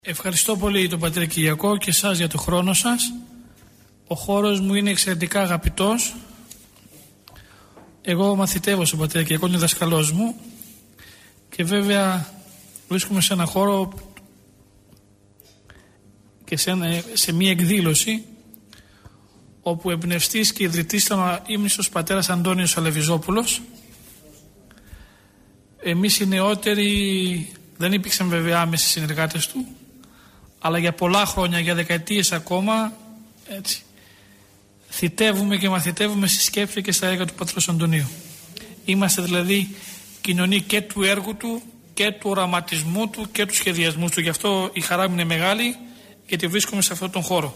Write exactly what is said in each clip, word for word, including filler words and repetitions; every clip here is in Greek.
Ευχαριστώ πολύ τον Πατέρα Κυριακό και εσάς για το χρόνο σας. Ο χώρος μου είναι εξαιρετικά αγαπητός. Εγώ μαθητεύω στον Πατέρα Κυριακό, είναι δασκαλός μου και βέβαια βρίσκομαι σε ένα χώρο και σε, ένα, σε μια εκδήλωση όπου εμπνευστής και ιδρυτής ήταν ο ύμνηστος Πατέρας Αντώνιος Αλεβιζόπουλος. Εμείς οι νεότεροι δεν υπήρξαν βέβαια άμεσοι συνεργάτες του, αλλά για πολλά χρόνια, για δεκαετίες ακόμα, έτσι, θητεύουμε και μαθητεύουμε στη σκέψη και στα έργα του Πατρός Αντωνίου. Είμαστε δηλαδή κοινωνοί και του έργου του και του οραματισμού του και του σχεδιασμού του. Γι' αυτό η χαρά μου είναι μεγάλη, γιατί βρίσκομαι σε αυτόν τον χώρο.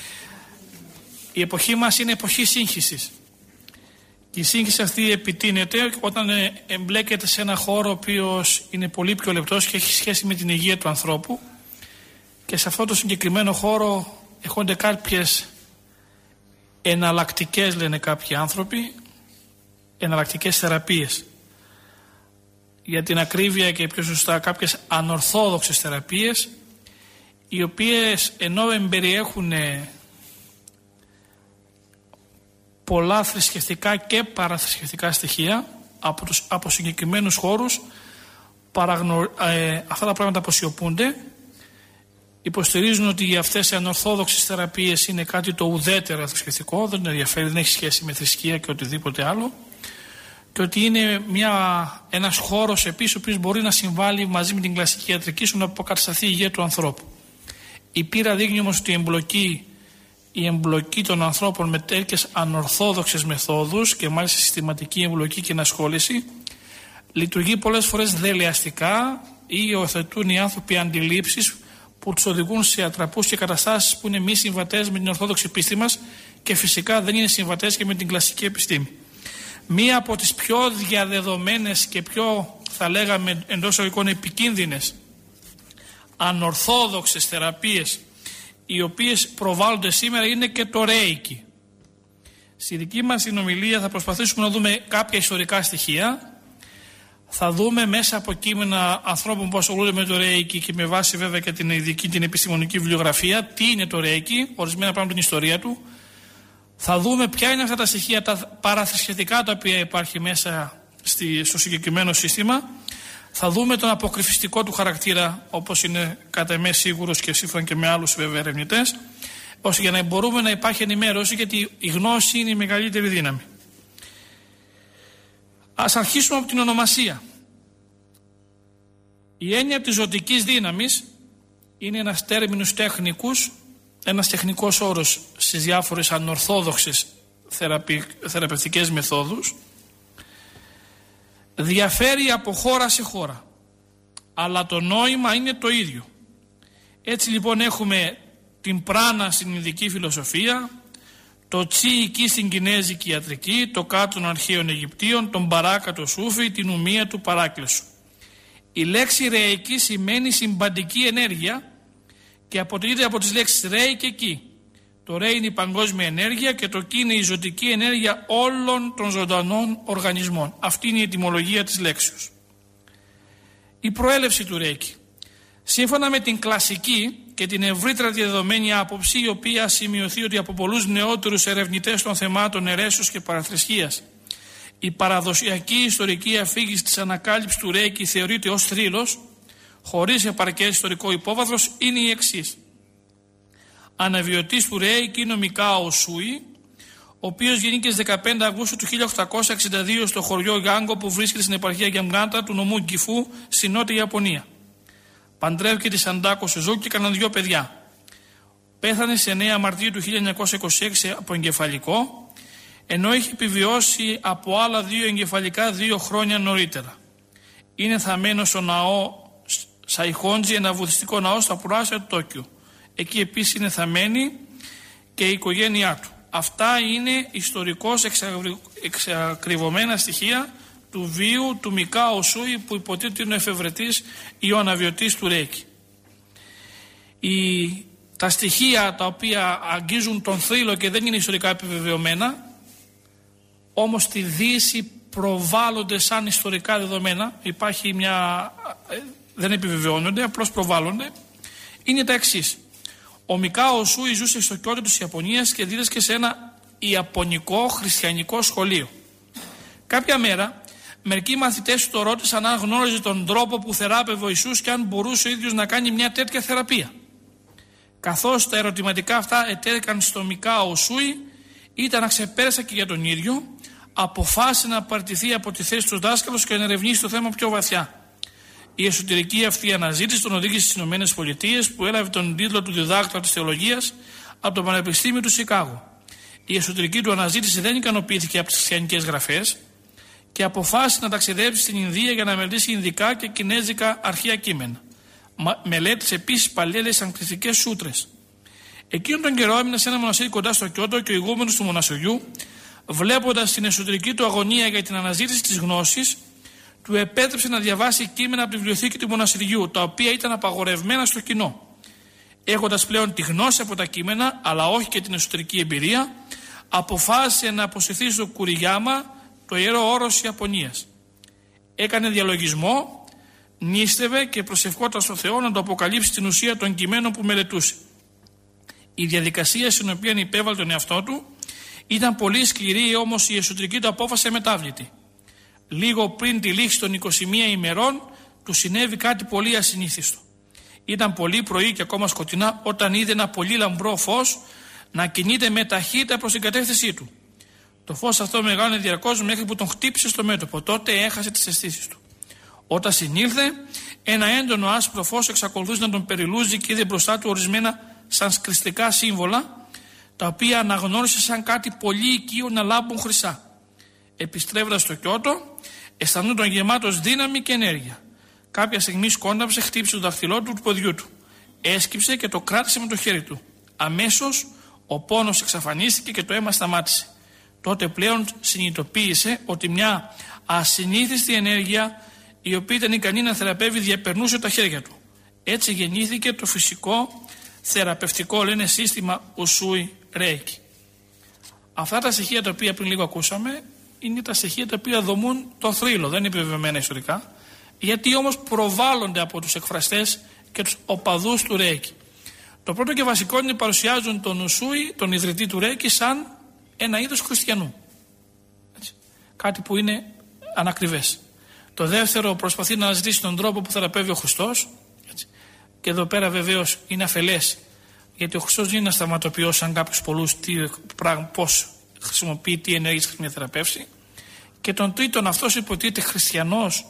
Η εποχή μας είναι εποχή σύγχυσης. Και η σύγχυση αυτή επιτείνεται όταν εμπλέκεται σε ένα χώρο ο οποίος είναι πολύ πιο λεπτός και έχει σχέση με την υγεία του ανθρώπου, και σε αυτό το συγκεκριμένο χώρο έχονται κάποιες εναλλακτικές, λένε κάποιοι άνθρωποι, εναλλακτικές θεραπείες. Για την ακρίβεια και πιο σωστά κάποιες ανορθόδοξες θεραπείες, οι οποίες ενώ εμπεριέχουν πολλά θρησκευτικά και παραθρησκευτικά στοιχεία από, τους, από συγκεκριμένους χώρους, παραγνω, ε, αυτά τα πράγματα αποσιωπούνται. Υποστηρίζουν ότι αυτές οι ανορθόδοξες θεραπείες είναι κάτι το ουδέτερα θρησκευτικό, δεν ενδιαφέρει, δεν έχει σχέση με θρησκεία και οτιδήποτε άλλο, και ότι είναι μια, ένας χώρος επίσης ο οποίος μπορεί να συμβάλλει μαζί με την κλασική ιατρική στο να αποκατασταθεί η υγεία του ανθρώπου. Η πείρα δείχνει όμως ότι η εμπλοκή, η εμπλοκή των ανθρώπων με τέτοιες ανορθόδοξες μεθόδους και μάλιστα συστηματική εμπλοκή και ενασχόληση λειτουργεί πολλές φορές δελεαστικά, ή υιοθετούν οι άνθρωποι αντιλήψεις που τους οδηγούν σε ατραπούς και καταστάσεις που είναι μη συμβατές με την ορθόδοξη πίστη μας και φυσικά δεν είναι συμβατές και με την κλασική επιστήμη. Μία από τις πιο διαδεδομένες και πιο, θα λέγαμε εντός εισαγωγικών, επικίνδυνες ανορθόδοξες θεραπείες οι οποίες προβάλλονται σήμερα είναι και το ρέικι. Στη δική μας συνομιλία θα προσπαθήσουμε να δούμε κάποια ιστορικά στοιχεία. Θα δούμε μέσα από κείμενα ανθρώπων που ασχολούνται με το ρέικι και με βάση βέβαια και την ειδική, την επιστημονική βιβλιογραφία, τι είναι το ρέικι, ορισμένα πράγματα την ιστορία του. Θα δούμε ποια είναι αυτά τα στοιχεία, τα παραθρησκευτικά τα οποία υπάρχει μέσα στη, στο συγκεκριμένο σύστημα. Θα δούμε τον αποκρυφιστικό του χαρακτήρα, όπως είναι κατά εμέ σίγουρος και σύμφωνα και με άλλους βέβαια ερευνητές, ώστε για να μπορούμε να υπάρχει ενημέρωση, γιατί η γνώση είναι η μεγαλύτερη δύναμη. Ας αρχίσουμε από την ονομασία. Η έννοια της ζωτικής δύναμης είναι ένας τέρμινος τεχνικούς, ένας τεχνικός όρος στις διάφορες ανορθόδοξες θεραπη, θεραπευτικές μεθόδους. Διαφέρει από χώρα σε χώρα, αλλά το νόημα είναι το ίδιο. Έτσι λοιπόν έχουμε την πράνα στην Ινδική φιλοσοφία, το τσι εκεί στην Κινέζικη ιατρική, το κάτω των αρχαίων Αιγυπτίων, τον Μπαράκα το Σούφι, την Ουμία του Παράκλησου. Η λέξη ρεϊκή σημαίνει συμπαντική ενέργεια και αποτελείται από τις λέξεις ρέι και κι. Το ρέι είναι η παγκόσμια ενέργεια και το κι είναι η ζωτική ενέργεια όλων των ζωντανών οργανισμών. Αυτή είναι η ετυμολογία της λέξης. Η προέλευση του ρέικι. Σύμφωνα με την κλασική και την ευρύτερα διαδεδομένη άποψη, η οποία σημειωθεί ότι από πολλούς νεότερους ερευνητές των θεμάτων αιρέσεως και παραθρησκείας, η παραδοσιακή ιστορική αφήγηση της ανακάλυψης του ρέικι θεωρείται ως θρύλος, χωρίς επαρκές ιστορικό υπόβαθρος, είναι η εξής. Αναβιωτής του ρέικι είναι ο Μικάο Σούι, ο οποίος γεννήθηκε στις δεκαπέντε Αυγούστου του χίλια οκτακόσια εξήντα δύο στο χωριό Γιάγκο που βρίσκεται στην επαρχία Γιαμγκάντα του νομού Γκιφού στη Νότια Ιαπωνία. Παντρεύηκε τη Σαντάκο Σουζούκη και έκαναν δύο παιδιά. Πέθανε σε εννέα Μαρτίου του χίλια εννιακόσια είκοσι έξι από εγκεφαλικό, ενώ έχει επιβιώσει από άλλα δύο εγκεφαλικά δύο χρόνια νωρίτερα. Είναι θαμμένο στο ναό Σαϊχόντζι, ένα βουδιστικό ναό στα προάστια του Τόκιου. Εκεί επίσης είναι θαμμένη και η οικογένειά του. Αυτά είναι ιστορικώς εξακριβωμένα στοιχεία του βίου του Μικάο Σούι, που υποτίθεται είναι ο εφευρετής ή ο αναβιωτής του ρέικι. Η, τα στοιχεία τα οποία αγγίζουν τον θρύλο και δεν είναι ιστορικά επιβεβαιωμένα, όμως στη Δύση προβάλλονται σαν ιστορικά δεδομένα. Υπάρχει μια, δεν επιβεβαιώνονται, απλώς προβάλλονται. είναι τα εξής. Ο Μικάο Ουσούι ζούσε στο Κιώτο της Ιαπωνίας και δίδασκε σε ένα ιαπωνικό χριστιανικό σχολείο. Κάποια μέρα, μερικοί μαθητές του το ρώτησαν αν γνώριζε τον τρόπο που θεράπευε ο Ιησούς και αν μπορούσε ο ίδιος να κάνει μια τέτοια θεραπεία. Καθώς τα ερωτηματικά αυτά ετέθηκαν στο Μικάο Ουσούι, ήταν αξεπέραστα και για τον ίδιο, αποφάσισε να απαρτηθεί από τη θέση του δάσκαλος και να ερευνήσει το θέμα πιο βαθιά. Η εσωτερική αυτή αναζήτηση τον οδήγησε στις ΗΠΑ, που έλαβε τον τίτλο του διδάκτορα της θεολογίας από το Πανεπιστήμιο του Σικάγο. Η εσωτερική του αναζήτηση δεν ικανοποιήθηκε από τις χριστιανικές γραφές και αποφάσισε να ταξιδέψει στην Ινδία για να μελετήσει ινδικά και κινέζικα αρχαία κείμενα. Μελέτησε επίσης παλαιές σανσκριτικές σούτρες. Εκείνον τον καιρό έμεινε σε ένα μοναστήρι κοντά στο Κιώτο και ο ηγούμενος του μοναστηριού, βλέποντας την εσωτερική του αγωνία για την αναζήτηση της γνώσης, του επέτρεψε να διαβάσει κείμενα από τη βιβλιοθήκη του μοναστηριού, τα οποία ήταν απαγορευμένα στο κοινό. Έχοντας πλέον τη γνώση από τα κείμενα, αλλά όχι και την εσωτερική εμπειρία, αποφάσισε να αποσυρθεί στο Κουριγιάμα, το ιερό όρος Ιαπωνίας. Έκανε διαλογισμό, νίστευε και προσευχόταν στο Θεό να του αποκαλύψει την ουσία των κειμένων που μελετούσε. Η διαδικασία στην οποία υπέβαλε τον εαυτό του ήταν πολύ σκληρή, όμως η εσωτερική του απόφαση αμετάβλητη. Λίγο πριν τη λήξη των είκοσι μία ημερών του συνέβη κάτι πολύ ασυνήθιστο. Ήταν πολύ πρωί και ακόμα σκοτεινά όταν είδε ένα πολύ λαμπρό φως να κινείται με ταχύτητα προς την κατεύθυνσή του. Το φως αυτό μεγάλωνε διαρκώς μέχρι που τον χτύπησε στο μέτωπο. Τότε έχασε τις αισθήσεις του. Όταν συνήλθε, ένα έντονο άσπρο φως εξακολουθούσε να τον περιλούζει και είδε μπροστά του ορισμένα σανσκριστικά σύμβολα, τα οποία αναγνώρισε σαν κάτι πολύ οικείο να λάμπουν χρυσά. Επιστρέφοντας στο Κιώτο, αισθανόταν γεμάτος δύναμη και ενέργεια. Κάποια στιγμή σκόνταψε, χτύπησε το δαχτυλό του του ποδιού του. Έσκυψε και το κράτησε με το χέρι του. Αμέσως ο πόνος εξαφανίστηκε και το αίμα σταμάτησε. Τότε πλέον συνειδητοποίησε ότι μια ασυνήθιστη ενέργεια, η οποία ήταν ικανή να θεραπεύει, διαπερνούσε τα χέρια του. Έτσι γεννήθηκε το φυσικό θεραπευτικό, λένε, σύστημα Ουσούι Ρέικι. Αυτά τα στοιχεία τα οποία πριν λίγο ακούσαμε είναι τα στοιχεία τα οποία δομούν το θρύλο, δεν είναι επιβεβαιωμένα ιστορικά, γιατί όμως προβάλλονται από τους εκφραστές και τους οπαδούς του Ρέικι. Το πρώτο και βασικό είναι παρουσιάζουν τον Ουσούι, τον ιδρυτή του Ρέικι, σαν ένα είδος χριστιανού. Έτσι. Κάτι που είναι ανακριβές. Το δεύτερο προσπαθεί να αναζητήσει τον τρόπο που θεραπεύει ο Χριστός. Έτσι. Και εδώ πέρα βεβαίως είναι αφελές, γιατί ο Χριστός δεν είναι ασταματοποιός σαν κάποιους πολλούς πώς χρησιμοποιεί, τι ενέργειες χρησιμοποιεί να θεραπεύσει. Και τον τρίτον, αυτός υποτίθεται χριστιανός,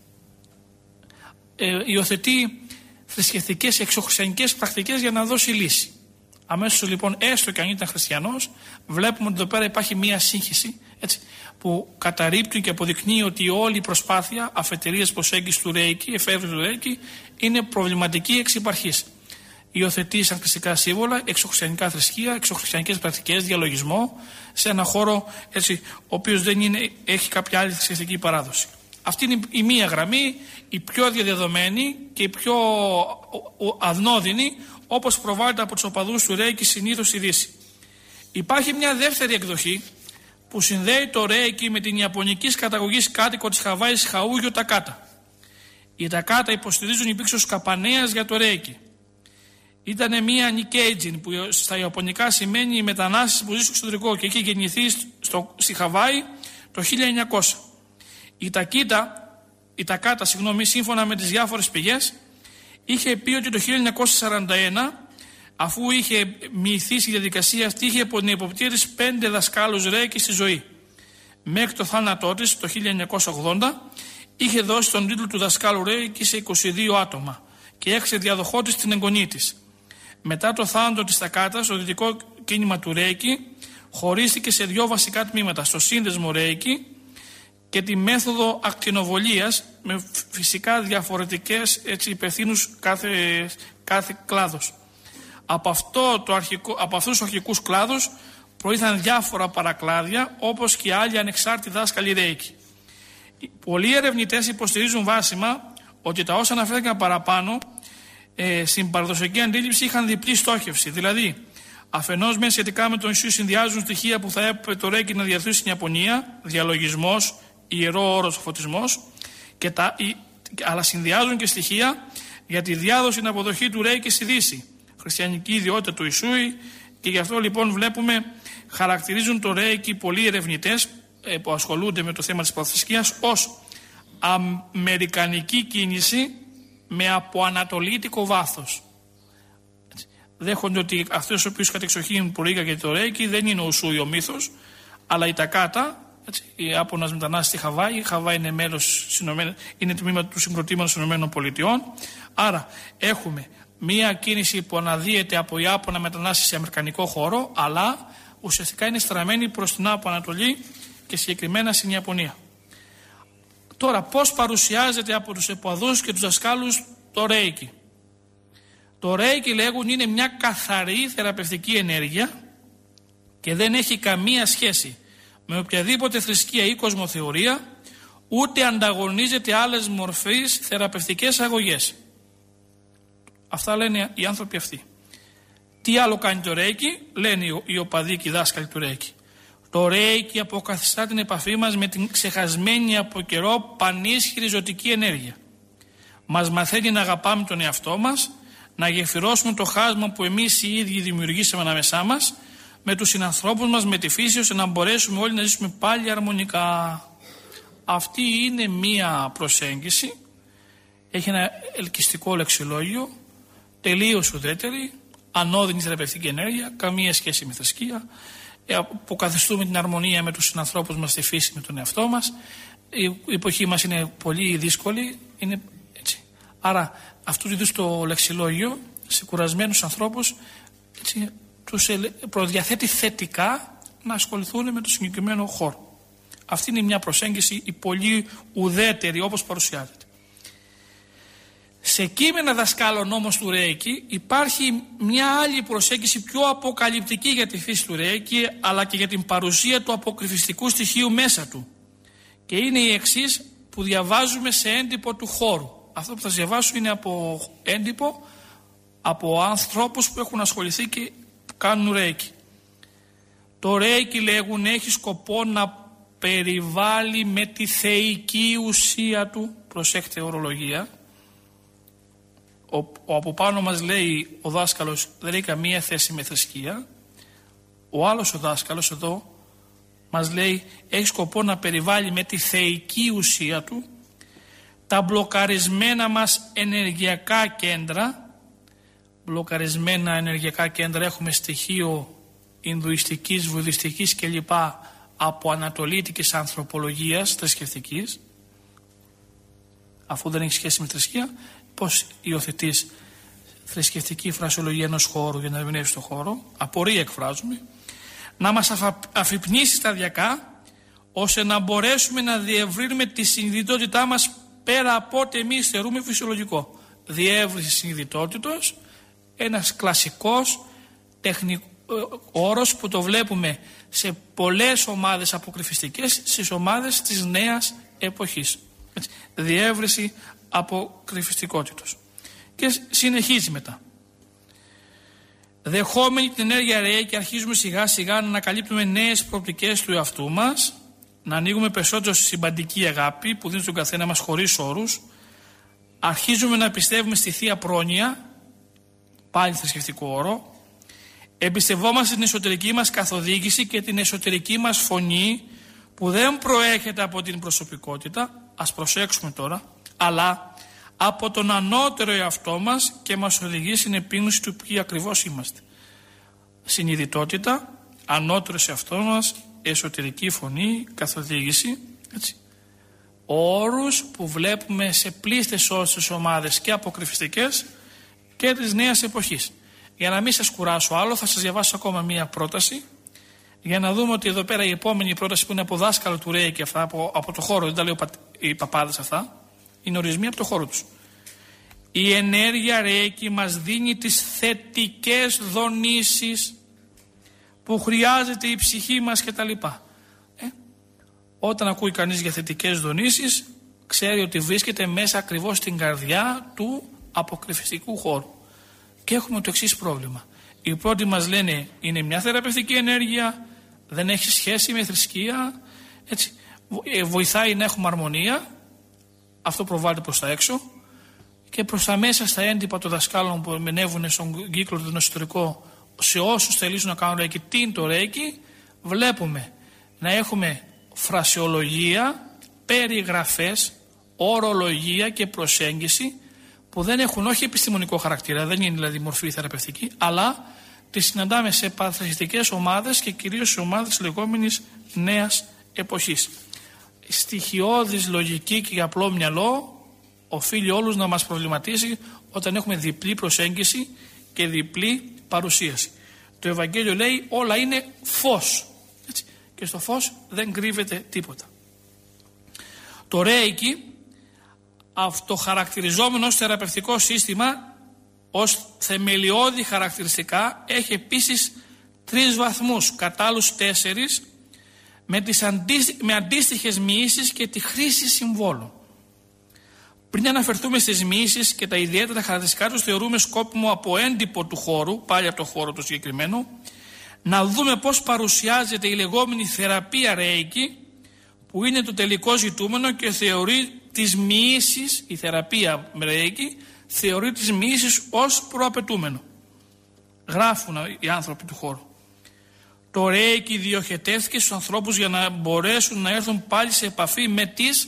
ε, υιοθετεί θρησκευτικές εξωχριστιανικές πρακτικές για να δώσει λύση. Αμέσως λοιπόν, έστω και αν ήταν χριστιανός, βλέπουμε ότι εδώ πέρα υπάρχει μία σύγχυση, έτσι, που καταρρίπτει και αποδεικνύει ότι όλη η προσπάθεια αφετηρίας προσέγγισης του Ρέικι, εφεύρεσης του Ρέικι, είναι προβληματική εξ υπαρχής. Υιοθετεί σαν χριστικά σύμβολα, εξωχριστιανικά θρησκεία, εξωχριστιανικές πρακτικές, διαλογισμό, σε ένα χώρο, έτσι, ο οποίος δεν είναι, έχει κάποια άλλη θρησκευτική παράδοση. Αυτή είναι η μία γραμμή, η πιο διαδεδομένη και η πιο αδνόδυνη, όπως προβάλλεται από τους οπαδούς του Ρέικι συνήθως στη Δύση. Υπάρχει μια δεύτερη εκδοχή που συνδέει το Ρέικι με την ιαπωνικής καταγωγής κάτοικο της Χαβάης Χαούγιο Τακάτα. Οι Τακάτα υποστηρίζουν υπήρξε ως καπανέας για το Ρέικι. Ήταν μια Νικέιτζιν που στα ιαπωνικά σημαίνει οι μετανάστες που ζουν στο εξωτερικό και είχε γεννηθεί στο, στη Χαβάη το χίλια εννιακόσια. Η Τακίτα, η Τακάτα, συγγνώμη, σύμφωνα με τις διάφορες πηγές, είχε πει ότι το χίλια εννιακόσια σαράντα ένα, αφού είχε μυηθήσει η διαδικασία αυτή, είχε από την εποπτεία της πέντε δασκάλους Ρέικι στη ζωή. Μέχρι το θάνατό της, το χίλια εννιακόσια ογδόντα, είχε δώσει τον τίτλο του δασκάλου Ρέικι σε είκοσι δύο άτομα και έξι διαδοχό της την εγγονή της. Μετά το θάνατο της Τακάτας, το δυτικό κίνημα του Ρέικι χωρίστηκε σε δύο βασικά τμήματα, στο σύνδεσμο Ρέικι και τη μέθοδο ακτινοβολίας, με φυσικά διαφορετικές υπευθύνους κάθε, κάθε κλάδος. Από, αυτό το αρχικό, από αυτούς τους αρχικούς κλάδους προήλθαν διάφορα παρακλάδια, όπως και άλλοι ανεξάρτητοι δάσκαλοι Ρέικι. Πολλοί ερευνητές υποστηρίζουν βάσιμα ότι τα όσα αναφέρθηκαν παραπάνω ε, στην παραδοσιακή αντίληψη είχαν διπλή στόχευση. Δηλαδή, αφενός μεν σχετικά με τον Ιησού συνδυάζουν στοιχεία που θα έπρεπε το Ρέικι να διαθέσει στην Ιαπωνία, διαλογισμός, ιερό όρος, φωτισμός, και τα, αλλά συνδυάζουν και στοιχεία για τη διάδοση και αποδοχή του Ρέικι στη Δύση. Χριστιανική ιδιότητα του Ισούι, και γι' αυτό λοιπόν βλέπουμε χαρακτηρίζουν το Ρέικι πολλοί ερευνητές που ασχολούνται με το θέμα της παθοθρησκείας ως αμερικανική κίνηση με αποανατολίτικο βάθος. Δέχονται ότι αυτός ο οποίος κατεξοχήν προήγαγε το Ρέικι δεν είναι ο Ουσούι ο μύθος, αλλά η Τακάτα, έτσι, η Ιάπωνας μετανάστης στη Χαβάη. Η Χαβάη είναι μέλος, είναι τμήμα του συγκροτήματος των ΗΠΑ. Άρα έχουμε μία κίνηση που αναδύεται από Ιάπωνα μετανάστες σε αμερικανικό χώρο, αλλά ουσιαστικά είναι στραμμένη προς την Άπο Ανατολή και συγκεκριμένα στην Ιαπωνία. Τώρα, πώς παρουσιάζεται από τους επαδούς και τους δασκάλους το Ρέικι? Το Ρέικι, λέγουν, είναι μια καθαρή θεραπευτική ενέργεια και δεν έχει καμία σχέση με οποιαδήποτε θρησκεία ή κοσμοθεωρία, ούτε ανταγωνίζεται άλλες μορφές θεραπευτικές αγωγές. Αυτά λένε οι άνθρωποι αυτοί. Τι άλλο κάνει το Ρέικι? Λένε οι οπαδοί και οι δάσκαλοι του Ρέικι. Το Ρέικι αποκαθιστά την επαφή μας με την ξεχασμένη από καιρό πανίσχυρη ζωτική ενέργεια. Μας μαθαίνει να αγαπάμε τον εαυτό μας, να γεφυρώσουμε το χάσμα που εμείς οι ίδιοι δημιουργήσαμε ανάμεσά μας με τους συνανθρώπους μας, με τη φύση, ώστε να μπορέσουμε όλοι να ζήσουμε πάλι αρμονικά. Αυτή είναι μία προσέγγιση, έχει ένα ελκυστικό λεξιλόγιο, τελείως ουδέτερη, ανώδυνη θεραπευτική ενέργεια, καμία σχέση με θρησκεία, αποκαθιστούμε την αρμονία με τους συνανθρώπους μας, τη φύση, με τον εαυτό μας. Η εποχή μας είναι πολύ δύσκολη, είναι έτσι. Άρα αυτού του είδους το λεξιλόγιο σε κουρασμένους ανθρώπους, έτσι, τους προδιαθέτει θετικά να ασχοληθούν με το συγκεκριμένο χώρο. Αυτή είναι μια προσέγγιση η πολύ ουδέτερη όπως παρουσιάζεται. Σε κείμενα δασκάλων όμως του Ρέικι υπάρχει μια άλλη προσέγγιση πιο αποκαλυπτική για τη φύση του Ρέικι, αλλά και για την παρουσία του αποκρυφιστικού στοιχείου μέσα του. Και είναι η εξής που διαβάζουμε σε έντυπο του χώρου. Αυτό που θα διαβάσω είναι από έντυπο από ανθρώπους που έχουν ασχοληθεί και κάνουν Ρέικι. Το Ρέικι, λέγουν, έχει σκοπό να περιβάλλει με τη θεϊκή ουσία του, προσέχτε ορολογία, ο, ο από πάνω μας λέει ο δάσκαλος δεν έχει καμία θέση με θρησκεία, ο άλλος ο δάσκαλος εδώ μας λέει έχει σκοπό να περιβάλλει με τη θεϊκή ουσία του τα μπλοκαρισμένα μας ενεργειακά κέντρα. Μπλοκαρισμένα ενεργειακά κέντρα έχουμε στοιχείο Ινδουιστικής, Βουδιστικής κλπ. Από ανατολίτικης ανθρωπολογίας θρησκευτικής. Αφού δεν έχει σχέση με θρησκεία, πώς υιοθετείς θρησκευτική φρασιολογία ενός χώρου για να ερμηνεύσεις τον χώρο? Απορία εκφράζουμε. Να μας αφα... αφυπνίσει σταδιακά, ώστε να μπορέσουμε να διευρύνουμε τη συνειδητότητά μας πέρα από ό,τι εμείς θεωρούμε φυσιολογικό. Διεύρυνση συνειδητότητος, ένας κλασικός τεχνικός όρος που το βλέπουμε σε πολλές ομάδες αποκρυφιστικές, στις ομάδες της νέας εποχής. Έτσι, διεύρυνση αποκρυφιστικότητος. Και συνεχίζει μετά. Δεχόμενοι την ενέργεια Ρέικι, αρχίζουμε σιγά σιγά να ανακαλύπτουμε νέες προοπτικές του εαυτού μας, να ανοίγουμε περισσότερο στη συμπαντική αγάπη που δίνει στον καθένα μας χωρίς όρους. Αρχίζουμε να πιστεύουμε στη Θεία Πρόνοια, πάλι θρησκευτικό όρο. Εμπιστευόμαστε την εσωτερική μας καθοδήγηση και την εσωτερική μας φωνή που δεν προέρχεται από την προσωπικότητα, ας προσέξουμε τώρα, αλλά από τον ανώτερο εαυτό μας και μας οδηγεί στην επίγνωση του ποιοι ακριβώς είμαστε. Συνειδητότητα, ανώτερος εαυτό μας, εσωτερική φωνή, καθοδήγηση, έτσι. Όρους που βλέπουμε σε πλήστες όσες ομάδες και αποκρυφιστικές και της νέας εποχής. Για να μην σας κουράσω άλλο, θα σας διαβάσω ακόμα μία πρόταση για να δούμε ότι εδώ πέρα η επόμενη πρόταση που είναι από δάσκαλο του Ρέικι, αυτά από, από το χώρο, δεν τα λέω οι παπάδες αυτά, είναι ορισμοί από το χώρο τους. Η ενέργεια Ρέικι μας δίνει τις θετικές δονήσεις που χρειάζεται η ψυχή μας κτλ. Ε, όταν ακούει κανείς για θετικές δονήσεις, ξέρει ότι βρίσκεται μέσα ακριβώς στην καρδιά του αποκρυφιστικού χώρου. Και έχουμε το εξής πρόβλημα. Οι πρώτοι μας λένε είναι μια θεραπευτική ενέργεια, δεν έχει σχέση με θρησκεία, έτσι, βοηθάει να έχουμε αρμονία, αυτό προβάλλεται προς τα έξω. και προς τα μέσα στα έντυπα των δασκάλων που εμενεύουν στον κύκλο του εσωτερικό, σε όσους θελήσουν να κάνουν ρέικι, τι είναι το ρέικι, βλέπουμε να έχουμε φρασεολογία, περιγραφές, ορολογία και προσέγγιση που δεν έχουν όχι επιστημονικό χαρακτήρα, δεν είναι δηλαδή μορφή θεραπευτική, αλλά τις συναντάμε σε παραθρηστικές ομάδες και κυρίως σε ομάδες λεγόμενης νέας εποχής. Στοιχειώδης λογική και απλό μυαλό οφείλει όλους να μας προβληματίσει όταν έχουμε διπλή προσέγγιση και διπλή παρουσίαση. Το Ευαγγέλιο λέει όλα είναι φως, έτσι, και στο φως δεν κρύβεται τίποτα. Το ρέικι, αυτοχαρακτηριζόμενο ως θεραπευτικό σύστημα, ως θεμελιώδη χαρακτηριστικά, έχει επίσης τρεις βαθμούς, κατά άλλους τέσσερις, με, τις αντίστοι, με αντίστοιχες μοιήσεις και τη χρήση συμβόλων. Πριν αναφερθούμε στις μοιήσεις και τα ιδιαίτερα χαρακτηριστικά τους, θεωρούμε σκόπιμο από έντυπο του χώρου, πάλι από το χώρο του συγκεκριμένο, να δούμε πώς παρουσιάζεται η λεγόμενη θεραπεία ρέικι, που είναι το τελικό ζητούμενο και θεωρεί τις μοιήσεις, η θεραπεία ρέικι, θεωρεί τις μοιήσεις ως προαπαιτούμενο. Γράφουν οι άνθρωποι του χώρου. Το ρέικι διοχετεύθηκε στους ανθρώπους για να μπορέσουν να έρθουν πάλι σε επαφή με τις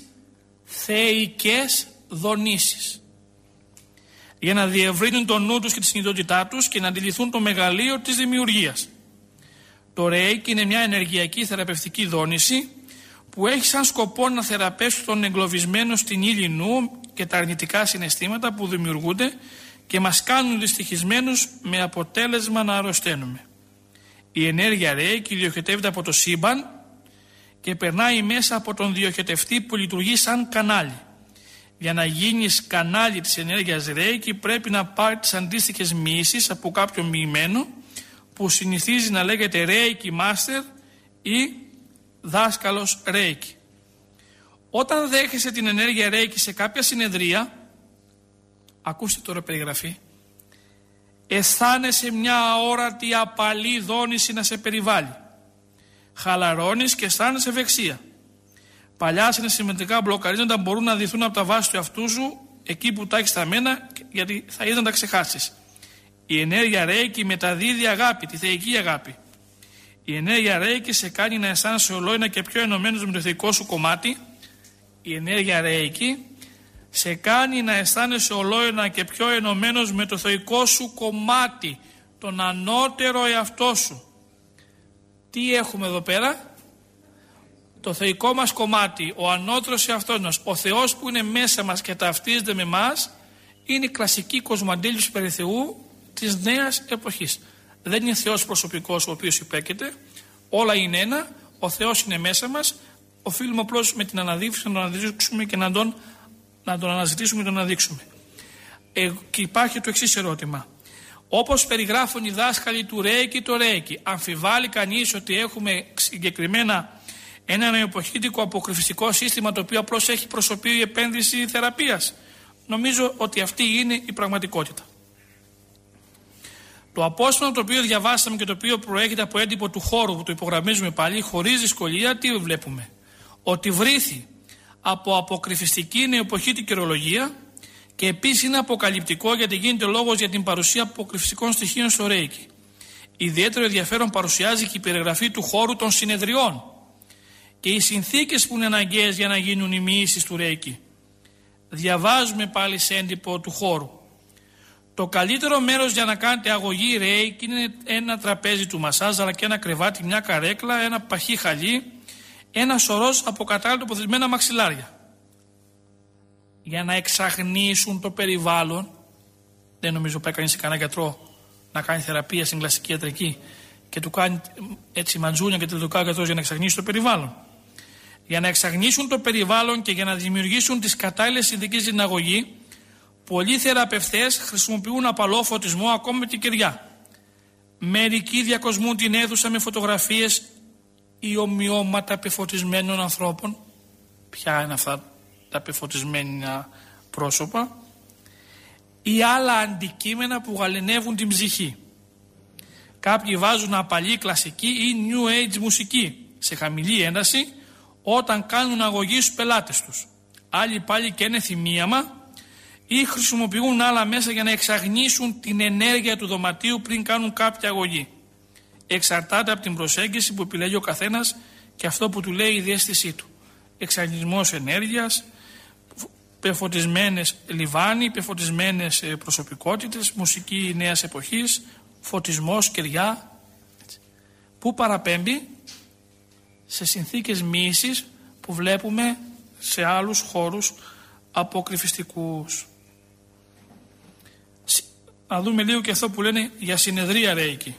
θεϊκές δονήσεις. Για να διευρύνουν τον νου τους και τη συνειδητότητά τους και να αντιληφθούν το μεγαλείο της δημιουργίας. Το ρέικι είναι μια ενεργειακή θεραπευτική δόνηση που έχει σαν σκοπό να θεραπεύσει τον εγκλωβισμένο στην ύλη νου και τα αρνητικά συναισθήματα που δημιουργούνται και μας κάνουν δυστυχισμένους, με αποτέλεσμα να αρρωσταίνουμε. Η ενέργεια ρέικι διοχετεύεται από το σύμπαν και περνάει μέσα από τον διοχετευτή που λειτουργεί σαν κανάλι. Για να γίνεις κανάλι της ενέργειας ρέικι πρέπει να πάρει τις αντίστοιχες μοιήσεις από κάποιον μοιημένο που συνηθίζει να λέγεται ρέικι μάστερ ή δάσκαλος ρέικι. Όταν δέχεσαι την ενέργεια ρέικι σε κάποια συνεδρία, ακούστε τώρα περιγραφή, αισθάνεσαι μια αόρατη απαλή δόνηση να σε περιβάλλει. Χαλαρώνεις και αισθάνεσαι ευεξία. Παλιά συναισθηματικά μπλοκαρίζοντα μπορούν να ντυθούν από τα βάση του εαυτού σου εκεί που τα έχεις σταμμένα, γιατί θα είδαν να τα ξεχάσεις. Η ενέργεια ρέικι μεταδίδει αγάπη, τη θεϊκή αγάπη. Η ενέργεια ρέικι σε κάνει να αισθάνεσαι ολόινα και πιο ενωμένος με το θεϊκό σου κομμάτι. Η ενέργεια ρέικι σε κάνει να αισθάνεσαι ολόινα και πιο ενωμένος με το θεϊκό σου κομμάτι, τον ανώτερο εαυτό σου. Τι έχουμε εδώ πέρα? Το θεϊκό μας κομμάτι, ο ανώτερος εαυτός μας, ο Θεός που είναι μέσα μας και ταυτίζεται με μας, είναι η κλασική κοσμοαντίληψη περί Θεού της νέας εποχής. Δεν είναι Θεός προσωπικός ο οποίος υπέκειται, όλα είναι ένα, ο Θεός είναι μέσα μας, οφείλουμε απλώς με την αναδείξη να τον αναδείξουμε και να τον, να τον αναζητήσουμε και να τον αναδείξουμε. Ε, και υπάρχει το εξής ερώτημα. Όπως περιγράφουν οι δάσκαλοι του ρέικι το ρέικι, αμφιβάλλει κανείς ότι έχουμε συγκεκριμένα ένα νεοποχήτικο αποκρυφιστικό σύστημα το οποίο απλώς έχει προσωπεί επένδυση θεραπείας? Νομίζω ότι αυτή είναι η πραγματικότητα. Το απόσπασμα το οποίο διαβάσαμε και το οποίο προέρχεται από έντυπο του χώρου που το υπογραμμίζουμε πάλι, χωρίς δυσκολία, τι βλέπουμε? Ότι βρήθη από αποκρυφιστική νεοποχήτικη ορολογία και επίσης είναι αποκαλυπτικό γιατί γίνεται λόγος για την παρουσία αποκρυφιστικών στοιχείων στο ρέικι. Ιδιαίτερο ενδιαφέρον παρουσιάζει και η περιγραφή του χώρου των συνεδριών και οι συνθήκες που είναι αναγκαίες για να γίνουν οι μοιήσεις του ρέικι. Διαβάζουμε πάλι σε έντυπο του χώρου. Το καλύτερο μέρος για να κάνετε αγωγή ρέικι είναι ένα τραπέζι του μασάζ, αλλά και ένα κρεβάτι, μια καρέκλα, ένα παχύ χαλί, ένα σωρός από κατάλληλα τοποθετημένα μαξιλάρια. Για να εξαγνίσουν το περιβάλλον, δεν νομίζω πάει κανείς σε κανένα γιατρό να κάνει θεραπεία στην κλασική ιατρική και του κάνει έτσι μαντζούνια και του κάνει ο γιατρός για να εξαγνίσει το περιβάλλον. Για να εξαγνίσουν το περιβάλλον και για να δημιουργήσουν τις κατάλληλες συνθήκες για την αγωγή, πολλοί θεραπευτές χρησιμοποιούν απαλό φωτισμό ακόμα με την κεριά. Μερικοί διακοσμούν την αίθουσα με φωτογραφίες ή ομοιώματα πεφωτισμένων ανθρώπων. Ποια είναι αυτά τα πεφωτισμένα πρόσωπα? Ή άλλα αντικείμενα που γαληνεύουν την ψυχή. Κάποιοι βάζουν απαλή κλασική ή new age μουσική σε χαμηλή ένταση όταν κάνουν αγωγή στους πελάτες τους. Άλλοι πάλι καίνε θυμίαμα ή χρησιμοποιούν άλλα μέσα για να εξαγνίσουν την ενέργεια του δωματίου πριν κάνουν κάποια αγωγή. Εξαρτάται από την προσέγγιση που επιλέγει ο καθένας και αυτό που του λέει η διαίσθησή του. Εξαγνισμός ενέργειας, πεφωτισμένες λιβάνι, πεφωτισμένες προσωπικότητες, μουσική νέας εποχής, φωτισμός, κεριά, που παραπέμπει σε συνθήκες μοίησης που βλέπουμε σε άλλους χώρους αποκρυφιστικούς. Να δούμε λίγο και αυτό που λένε για συνεδρία Ρέικι.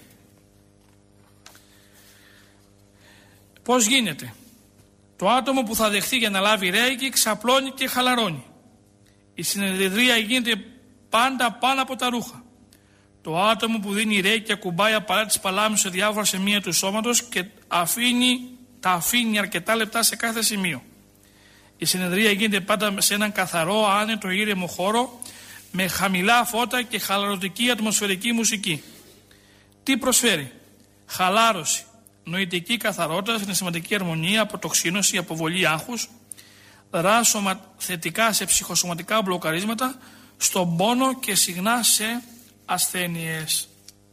Πώς γίνεται? Το άτομο που θα δεχθεί για να λάβει Ρέικι ξαπλώνει και χαλαρώνει. Η συνεδρία γίνεται πάντα πάνω από τα ρούχα. Το άτομο που δίνει Ρέικι ακουμπάει απαλά τις παλάμες σε διάφορα σημεία του σώματος και αφήνει, τα αφήνει αρκετά λεπτά σε κάθε σημείο. Η συνεδρία γίνεται πάντα σε έναν καθαρό, άνετο, ήρεμο χώρο με χαμηλά φώτα και χαλαρωτική ατμοσφαιρική μουσική. Τι προσφέρει? Χαλάρωση, νοητική καθαρότητα, συναισθηματική αρμονία, αποτοξίνωση, αποβολή άγχους, δράσωμα θετικά σε ψυχοσωματικά μπλοκαρίσματα, στον πόνο και συχνά σε ασθένειες.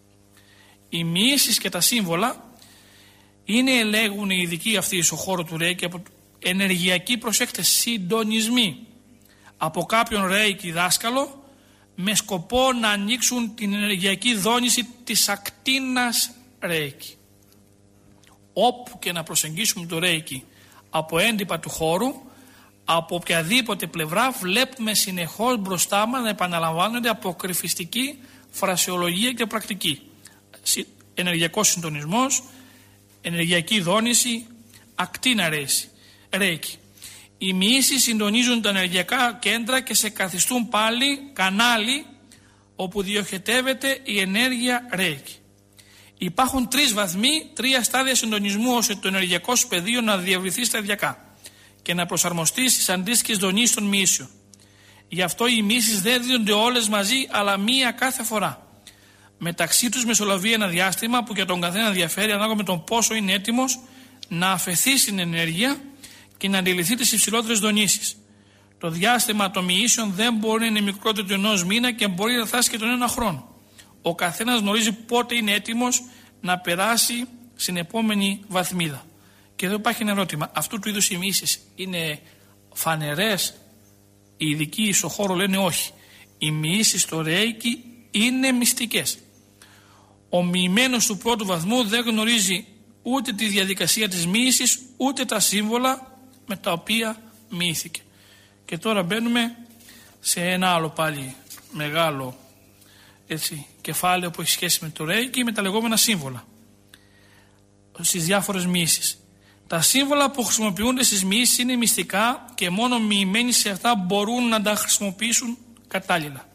Οι μοιήσεις και τα σύμβολα είναι, λέγουν οι ειδικοί αυτοί στο χώρο του Ρέικι, από ενεργειακοί, προσέξτε, συντονισμοί από κάποιον Ρέικι δάσκαλο με σκοπό να ανοίξουν την ενεργειακή δόνηση της ακτίνας Ρέικι. Όπου και να προσεγγίσουμε το Ρέικι από έντυπα του χώρου, από οποιαδήποτε πλευρά, βλέπουμε συνεχώς μπροστά μας να επαναλαμβάνονται αποκρυφιστική φρασεολογία και πρακτική. Ενεργειακός συντονισμός, ενεργειακή δόνηση, ακτίνα Ρέικι. Οι μοιήσεις συντονίζουν τα ενεργειακά κέντρα και σε καθιστούν πάλι κανάλι όπου διοχετεύεται η ενέργεια Ρέικι. Υπάρχουν τρεις βαθμοί, τρία στάδια συντονισμού ώστε το ενεργειακό σου πεδίο να διευρυθεί σταδιακά και να προσαρμοστεί στις αντίστοιχες δονήσεις των μοιήσεων. Γι' αυτό οι μοιήσεις δεν δίνονται όλες μαζί, αλλά μία κάθε φορά. Μεταξύ τους μεσολαβεί ένα διάστημα που για τον καθένα διαφέρει ανάλογα με τον πόσο είναι έτοιμος να αφαιθεί στην ενέργεια και να αντιληφθεί τις υψηλότερες δονήσεις. Το διάστημα των μοιήσεων δεν μπορεί να είναι μικρότερο του ενός μήνα και μπορεί να φτάσει και τον ένα χρόνο. Ο καθένας γνωρίζει πότε είναι έτοιμος να περάσει στην επόμενη βαθμίδα. Και εδώ υπάρχει ένα ερώτημα. Αυτού του είδους οι μοιήσεις είναι φανερές? Οι ειδικοί στο χώρο λένε όχι. Οι μοιήσεις στο Ρέικι είναι μυστικές. Ο μοιημένος του πρώτου βαθμού δεν γνωρίζει ούτε τη διαδικασία της μοίησης, ούτε τα σύμβολα με τα οποία μοιήθηκε. Και τώρα μπαίνουμε σε ένα άλλο πάλι μεγάλο, έτσι, κεφάλαιο που έχει σχέση με το Ρέικι, με τα λεγόμενα σύμβολα στις διάφορες μοιήσεις. Τα σύμβολα που χρησιμοποιούνται στις μοιήσεις είναι μυστικά και μόνο μοιημένοι σε αυτά μπορούν να τα χρησιμοποιήσουν κατάλληλα.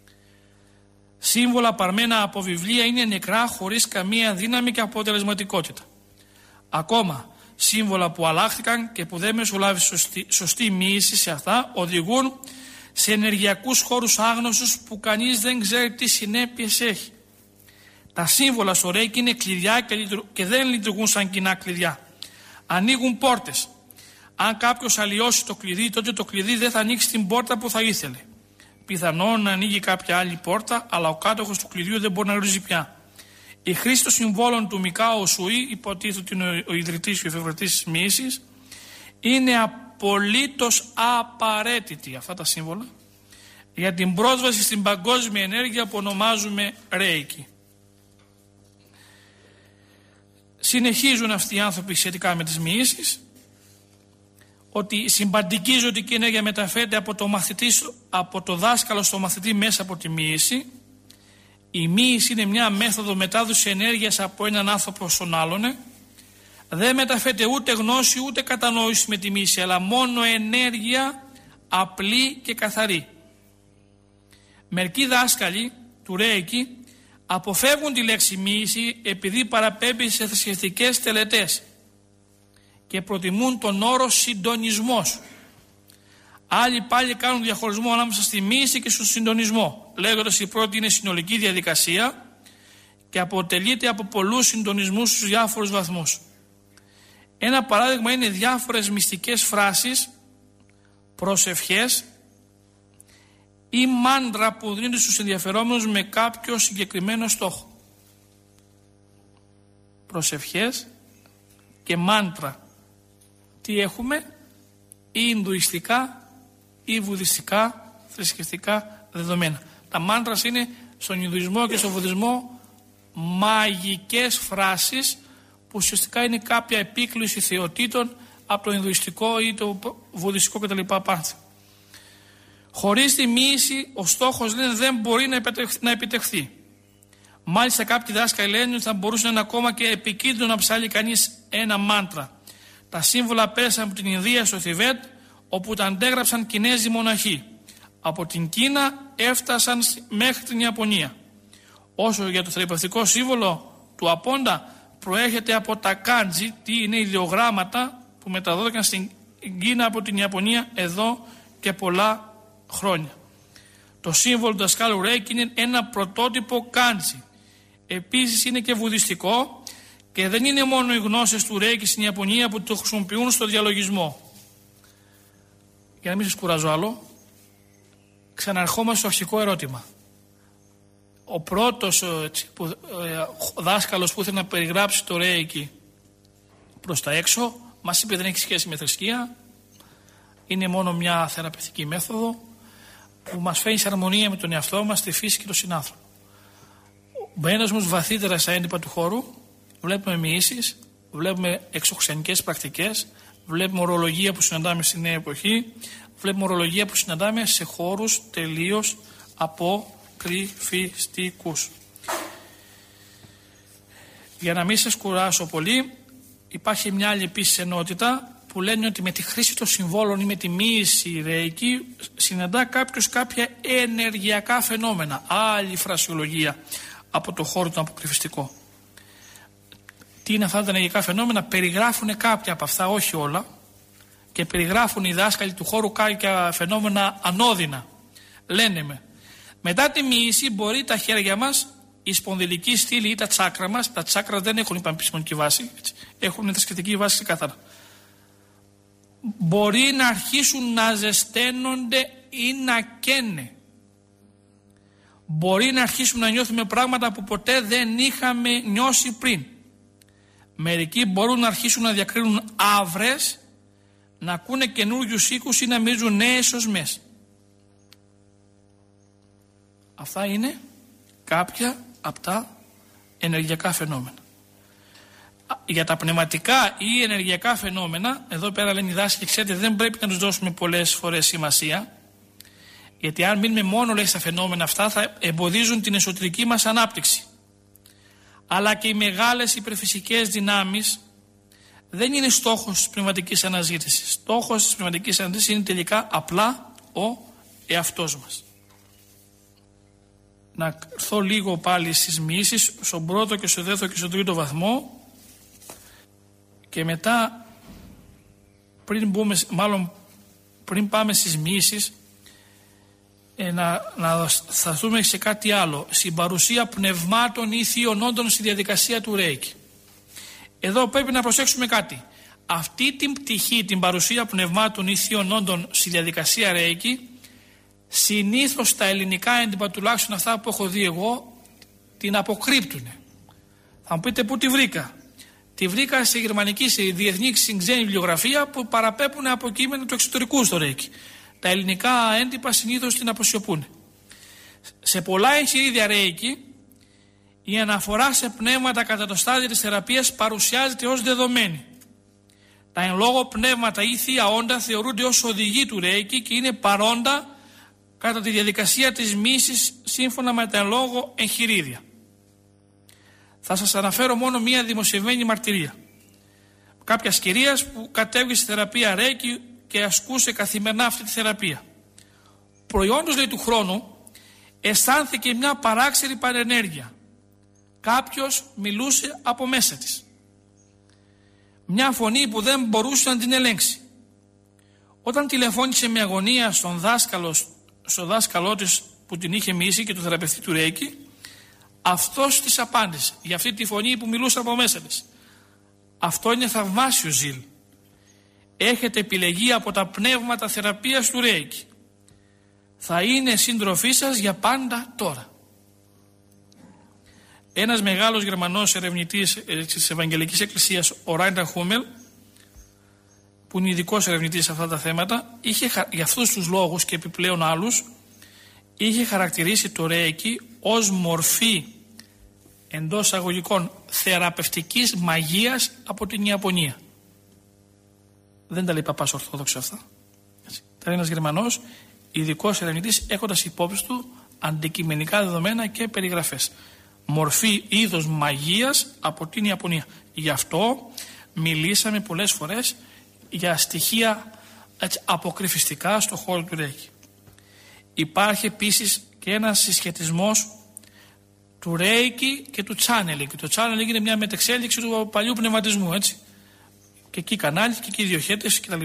Σύμβολα παρμένα από βιβλία είναι νεκρά, χωρίς καμία δύναμη και αποτελεσματικότητα. Ακόμα, σύμβολα που αλλάχθηκαν και που δεν μεσολάβει σωστή, σωστή μοίηση σε αυτά οδηγούν σε ενεργειακούς χώρους άγνωστους που κανείς δεν ξέρει τι συνέπειες έχει. Τα σύμβολα στο Ρέικι είναι κλειδιά και, και δεν λειτουργούν σαν κοινά κλειδιά. Ανοίγουν πόρτες. Αν κάποιος αλλοιώσει το κλειδί, τότε το κλειδί δεν θα ανοίξει την πόρτα που θα ήθελε. Πιθανόν να ανοίγει κάποια άλλη πόρτα, αλλά ο κάτοχος του κλειδιού δεν μπορεί να γνωρίζει πια. Η χρήση των συμβόλων του Μικάο Σουί, υποτίθεται ότι είναι ο ιδρυτής και ο εφευρετής της μοίησης, είναι απολύτως απαραίτητη, αυτά τα σύμβολα, για την πρόσβαση στην παγκόσμια ενέργεια που ονομάζουμε Ρέικι. Συνεχίζουν αυτοί οι άνθρωποι σχετικά με τις μοιήσεις, ότι η συμπαντική ζωτική ενέργεια μεταφέρεται από το, μαθητή, από το δάσκαλο στο μαθητή μέσα από τη μοίηση. Η μοίηση είναι μια μέθοδο μετάδοσης ενέργειας από έναν άνθρωπο στον άλλον. Δεν μεταφέρεται ούτε γνώση ούτε κατανόηση με τη μοίηση, αλλά μόνο ενέργεια απλή και καθαρή. Μερικοί δάσκαλοι του Ρέικι αποφεύγουν τη λέξη μοίηση επειδή παραπέμπει σε θρησκευτικές τελετές και προτιμούν τον όρο συντονισμός. Άλλοι πάλι κάνουν διαχωρισμό ανάμεσα στη μοίηση και στον συντονισμό, λέγοντας η πρώτη είναι συνολική διαδικασία και αποτελείται από πολλούς συντονισμούς στους διάφορους βαθμούς. Ένα παράδειγμα είναι διάφορες μυστικές φράσεις, προσευχές ή μάντρα που δίνονται στους ενδιαφερόμενους με κάποιο συγκεκριμένο στόχο. Προσευχές και μάντρα. Τι έχουμε? Ή Ινδουιστικά ή βουδιστικά θρησκευτικά δεδομένα. Τα μάντρας είναι στον Ινδουισμό και στον Βουδισμό μαγικές φράσεις που ουσιαστικά είναι κάποια επίκληση θεοτήτων από το Ινδουιστικό ή το Βουδιστικό κτλ. Πάθη. Χωρίς τη μοίηση ο στόχος λένε, δεν μπορεί να επιτευχθεί. Μάλιστα κάποιοι δάσκαλοι λένε ότι θα μπορούσε να είναι ακόμα και επικίνδυνο να ψάλει κανείς ένα μάντρα. Τα σύμβολα πέρασαν από την Ινδία στο Θιβέτ, όπου τα αντέγραψαν Κινέζοι μοναχοί. Από την Κίνα έφτασαν μέχρι την Ιαπωνία. Όσο για το θεραπευτικό σύμβολο του Απόντα, προέρχεται από τα κάντζι, τι είναι ιδεογράμματα που μεταδόθηκαν στην Κίνα από την Ιαπωνία εδώ και πολλά χρόνια. Το σύμβολο του δασκάλου Ρέικι είναι ένα πρωτότυπο κάντζι. Επίσης είναι και βουδιστικό και δεν είναι μόνο οι γνώσεις του Ρέικι στην Ιαπωνία που το χρησιμοποιούν στο διαλογισμό. Για να μην σας κουράζω άλλο, ξαναρχόμαστε στο αρχικό ερώτημα. Ο πρώτος έτσι, που, ε, δάσκαλος που ήθελε να περιγράψει το Ρέικι προς τα έξω μας είπε δεν έχει σχέση με θρησκεία, είναι μόνο μια θεραπευτική μέθοδο που μας φέρνει σε αρμονία με τον εαυτό μας, τη φύση και τον συνάνθρωπο. Μπαίνοντας όμως βαθύτερα στα έντυπα του χώρου, βλέπουμε μοιήσεις, βλέπουμε εξωξενικές πρακτικές, βλέπουμε ορολογία που συναντάμε στη νέα εποχή, βλέπουμε ορολογία που συναντάμε σε χώρους τελείως αποκρυφιστικούς. Για να μην σας κουράσω πολύ, υπάρχει μια άλλη επίσης ενότητα που λένε ότι με τη χρήση των συμβόλων ή με τη μοίηση Ρέικι συναντά κάποιος κάποια ενεργειακά φαινόμενα. Άλλη φρασιολογία από το χώρο του αποκρυφιστικό. Τι είναι αυτά τα ενεργειακά φαινόμενα? Περιγράφουν κάποια από αυτά, όχι όλα, και περιγράφουν οι δάσκαλοι του χώρου κάποια φαινόμενα ανώδυνα. Λένε με, μετά τη μοίηση μπορεί τα χέρια μας, η σπονδυλική στήλη ή τα τσάκρα μας, τα τσάκρα δεν έχουν επιστημονική βάση, έτσι, έχουν θρησκευτική βάση ξεκάθαρα, μπορεί να αρχίσουν να ζεσταίνονται ή να καίνε. Μπορεί να αρχίσουμε να νιώθουμε πράγματα που ποτέ δεν είχαμε νιώσει πριν. Μερικοί μπορούν να αρχίσουν να διακρίνουν άβρες, να ακούνε καινούριους ήχους ή να μυρίζουν νέες οσμές. Αυτά είναι κάποια από τα ενεργειακά φαινόμενα. Για τα πνευματικά ή ενεργειακά φαινόμενα, εδώ πέρα λένε οι δάσκαλοι, ξέρετε, δεν πρέπει να τους δώσουμε πολλές φορές σημασία, γιατί αν μείνουμε μόνο λέει στα φαινόμενα αυτά θα εμποδίζουν την εσωτερική μας ανάπτυξη. Αλλά και οι μεγάλες υπερφυσικές δυνάμεις δεν είναι στόχος της πνευματικής αναζήτησης. Στόχος της πνευματικής αναζήτησης είναι τελικά απλά ο εαυτός μας. Να έρθω λίγο πάλι στις μοιήσεις, στον πρώτο και στο δεύτερο και στον τρίτο βαθμό, και μετά πριν, μπούμε, μάλλον, πριν πάμε στις μοιήσεις ε, να, να σταθούμε σε κάτι άλλο, στην παρουσία πνευμάτων ή θείων όντων στη διαδικασία του Ρέικι. Εδώ πρέπει να προσέξουμε κάτι. Αυτή την πτυχή, την παρουσία πνευμάτων ή θείων όντων στη διαδικασία Ρέικι, συνήθως τα ελληνικά έντυπα, τουλάχιστον αυτά που έχω δει εγώ, την αποκρύπτουνε. Θα μου πείτε πού τη βρήκα. Τη βρήκα σε γερμανική, σε διεθνή ξένη βιβλιογραφία που παραπέμπουν από κείμενα του εξωτερικού στο Ρέικι. Τα ελληνικά έντυπα συνήθως την αποσιωπούν. Σε πολλά εγχειρίδια Ρέικι, η αναφορά σε πνεύματα κατά το στάδιο της θεραπείας παρουσιάζεται ως δεδομένη. Τα εν λόγω πνεύματα ή θεία όντα θεωρούνται ως οδηγοί του Ρέικι και είναι παρόντα κατά τη διαδικασία της μοίησης σύμφωνα με τα εν λόγω εγχειρίδια. Θα σας αναφέρω μόνο μία δημοσιευμένη μαρτυρία κάποιας κυρίας που κατέβηκε στη θεραπεία Ρέικι και ασκούσε καθημερινά αυτή τη θεραπεία. Προϊόντος λέει του χρόνου αισθάνθηκε μια παράξενη παρενέργεια. Κάποιος μιλούσε από μέσα της. Μια φωνή που δεν μπορούσε να την ελέγξει. Όταν τηλεφώνησε με αγωνία στον δάσκαλο, στο δάσκαλό της που την είχε μοιήσει και το θεραπευτή του Ρέικι, αυτός της απάντησε για αυτή τη φωνή που μιλούσε από μέσα της. Αυτό είναι θαυμάσιο ζήλ. Έχετε επιλεγεί από τα πνεύματα θεραπείας του Ρέικι. θα είναι σύντροφή σας για πάντα τώρα. Ένας μεγάλος Γερμανός ερευνητής της Ευαγγελικής Εκκλησίας, ο Ράιντερ Χούμελ, που είναι ειδικός ερευνητής σε αυτά τα θέματα, είχε, για αυτούς τους λόγους και επιπλέον άλλους, είχε χαρακτηρίσει το Ρέικι ως μορφή εντός αγωγικών θεραπευτικής μαγείας από την Ιαπωνία. Δεν τα λέει παπάς Ορθόδοξο αυτά. Ήταν ένας Γερμανός ειδικός ερευνητής, έχοντας υπόψη του αντικειμενικά δεδομένα και περιγραφές. Μορφή, είδος μαγείας από την Ιαπωνία. Γι' αυτό μιλήσαμε πολλές φορές για στοιχεία έτσι, αποκρυφιστικά στο χώρο του Ρέικι. Υπάρχει επίσης και ένας συσχετισμός του Ρέικι και του Channeling. Το Channeling είναι μια μετεξέλιξη του παλιού πνευματισμού, έτσι. Και εκεί κανάλι και εκεί διοχέτες κτλ.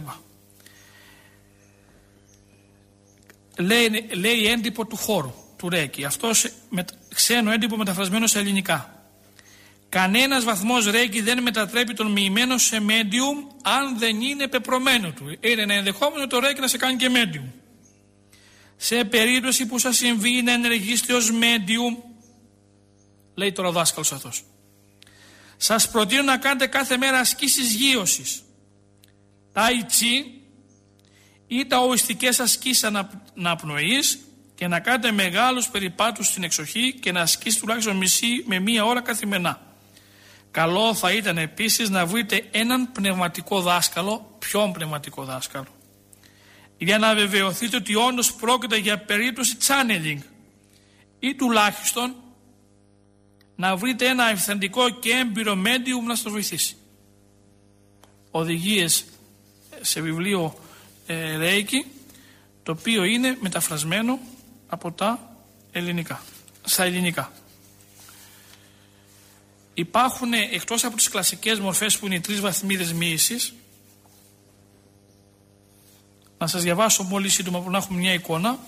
Λέει, λέει έντυπο του χώρου του Ρέικι. Αυτός με, ξένο έντυπο μεταφρασμένο σε ελληνικά. Κανένας βαθμός Ρέικι δεν μετατρέπει τον μοιημένο σε medium αν δεν είναι πεπρωμένο του. Είναι ένα ενδεχόμενο το Ρέικι να σε κάνει και medium. Σε περίπτωση που σας συμβεί να ενεργήσετε ως medium, λέει τώρα ο δάσκαλος αυτός, σας προτείνω να κάνετε κάθε μέρα ασκήσεις γείωσης, Tai Chi ή ταοιστικές ασκήσεις αναπνοής και να κάνετε μεγάλους περιπάτους στην εξοχή και να ασκήσετε τουλάχιστον μισή με μία ώρα καθημερινά. Καλό θα ήταν επίσης να βρείτε έναν πνευματικό δάσκαλο, ποιον πνευματικό δάσκαλο, για να βεβαιωθείτε ότι όντως πρόκειται για περίπτωση channeling ή τουλάχιστον να βρείτε ένα αυθεντικό και έμπειρο medium να σας βοηθήσει. Οδηγίες σε βιβλίο ε, Ρέικι, το οποίο είναι μεταφρασμένο από τα ελληνικά, στα ελληνικά. Υπάρχουν εκτός από τις κλασικές μορφές που είναι οι τρεις βαθμίδες μοίησης, να σας διαβάσω μόλις σύντομα που να έχουμε μια εικόνα.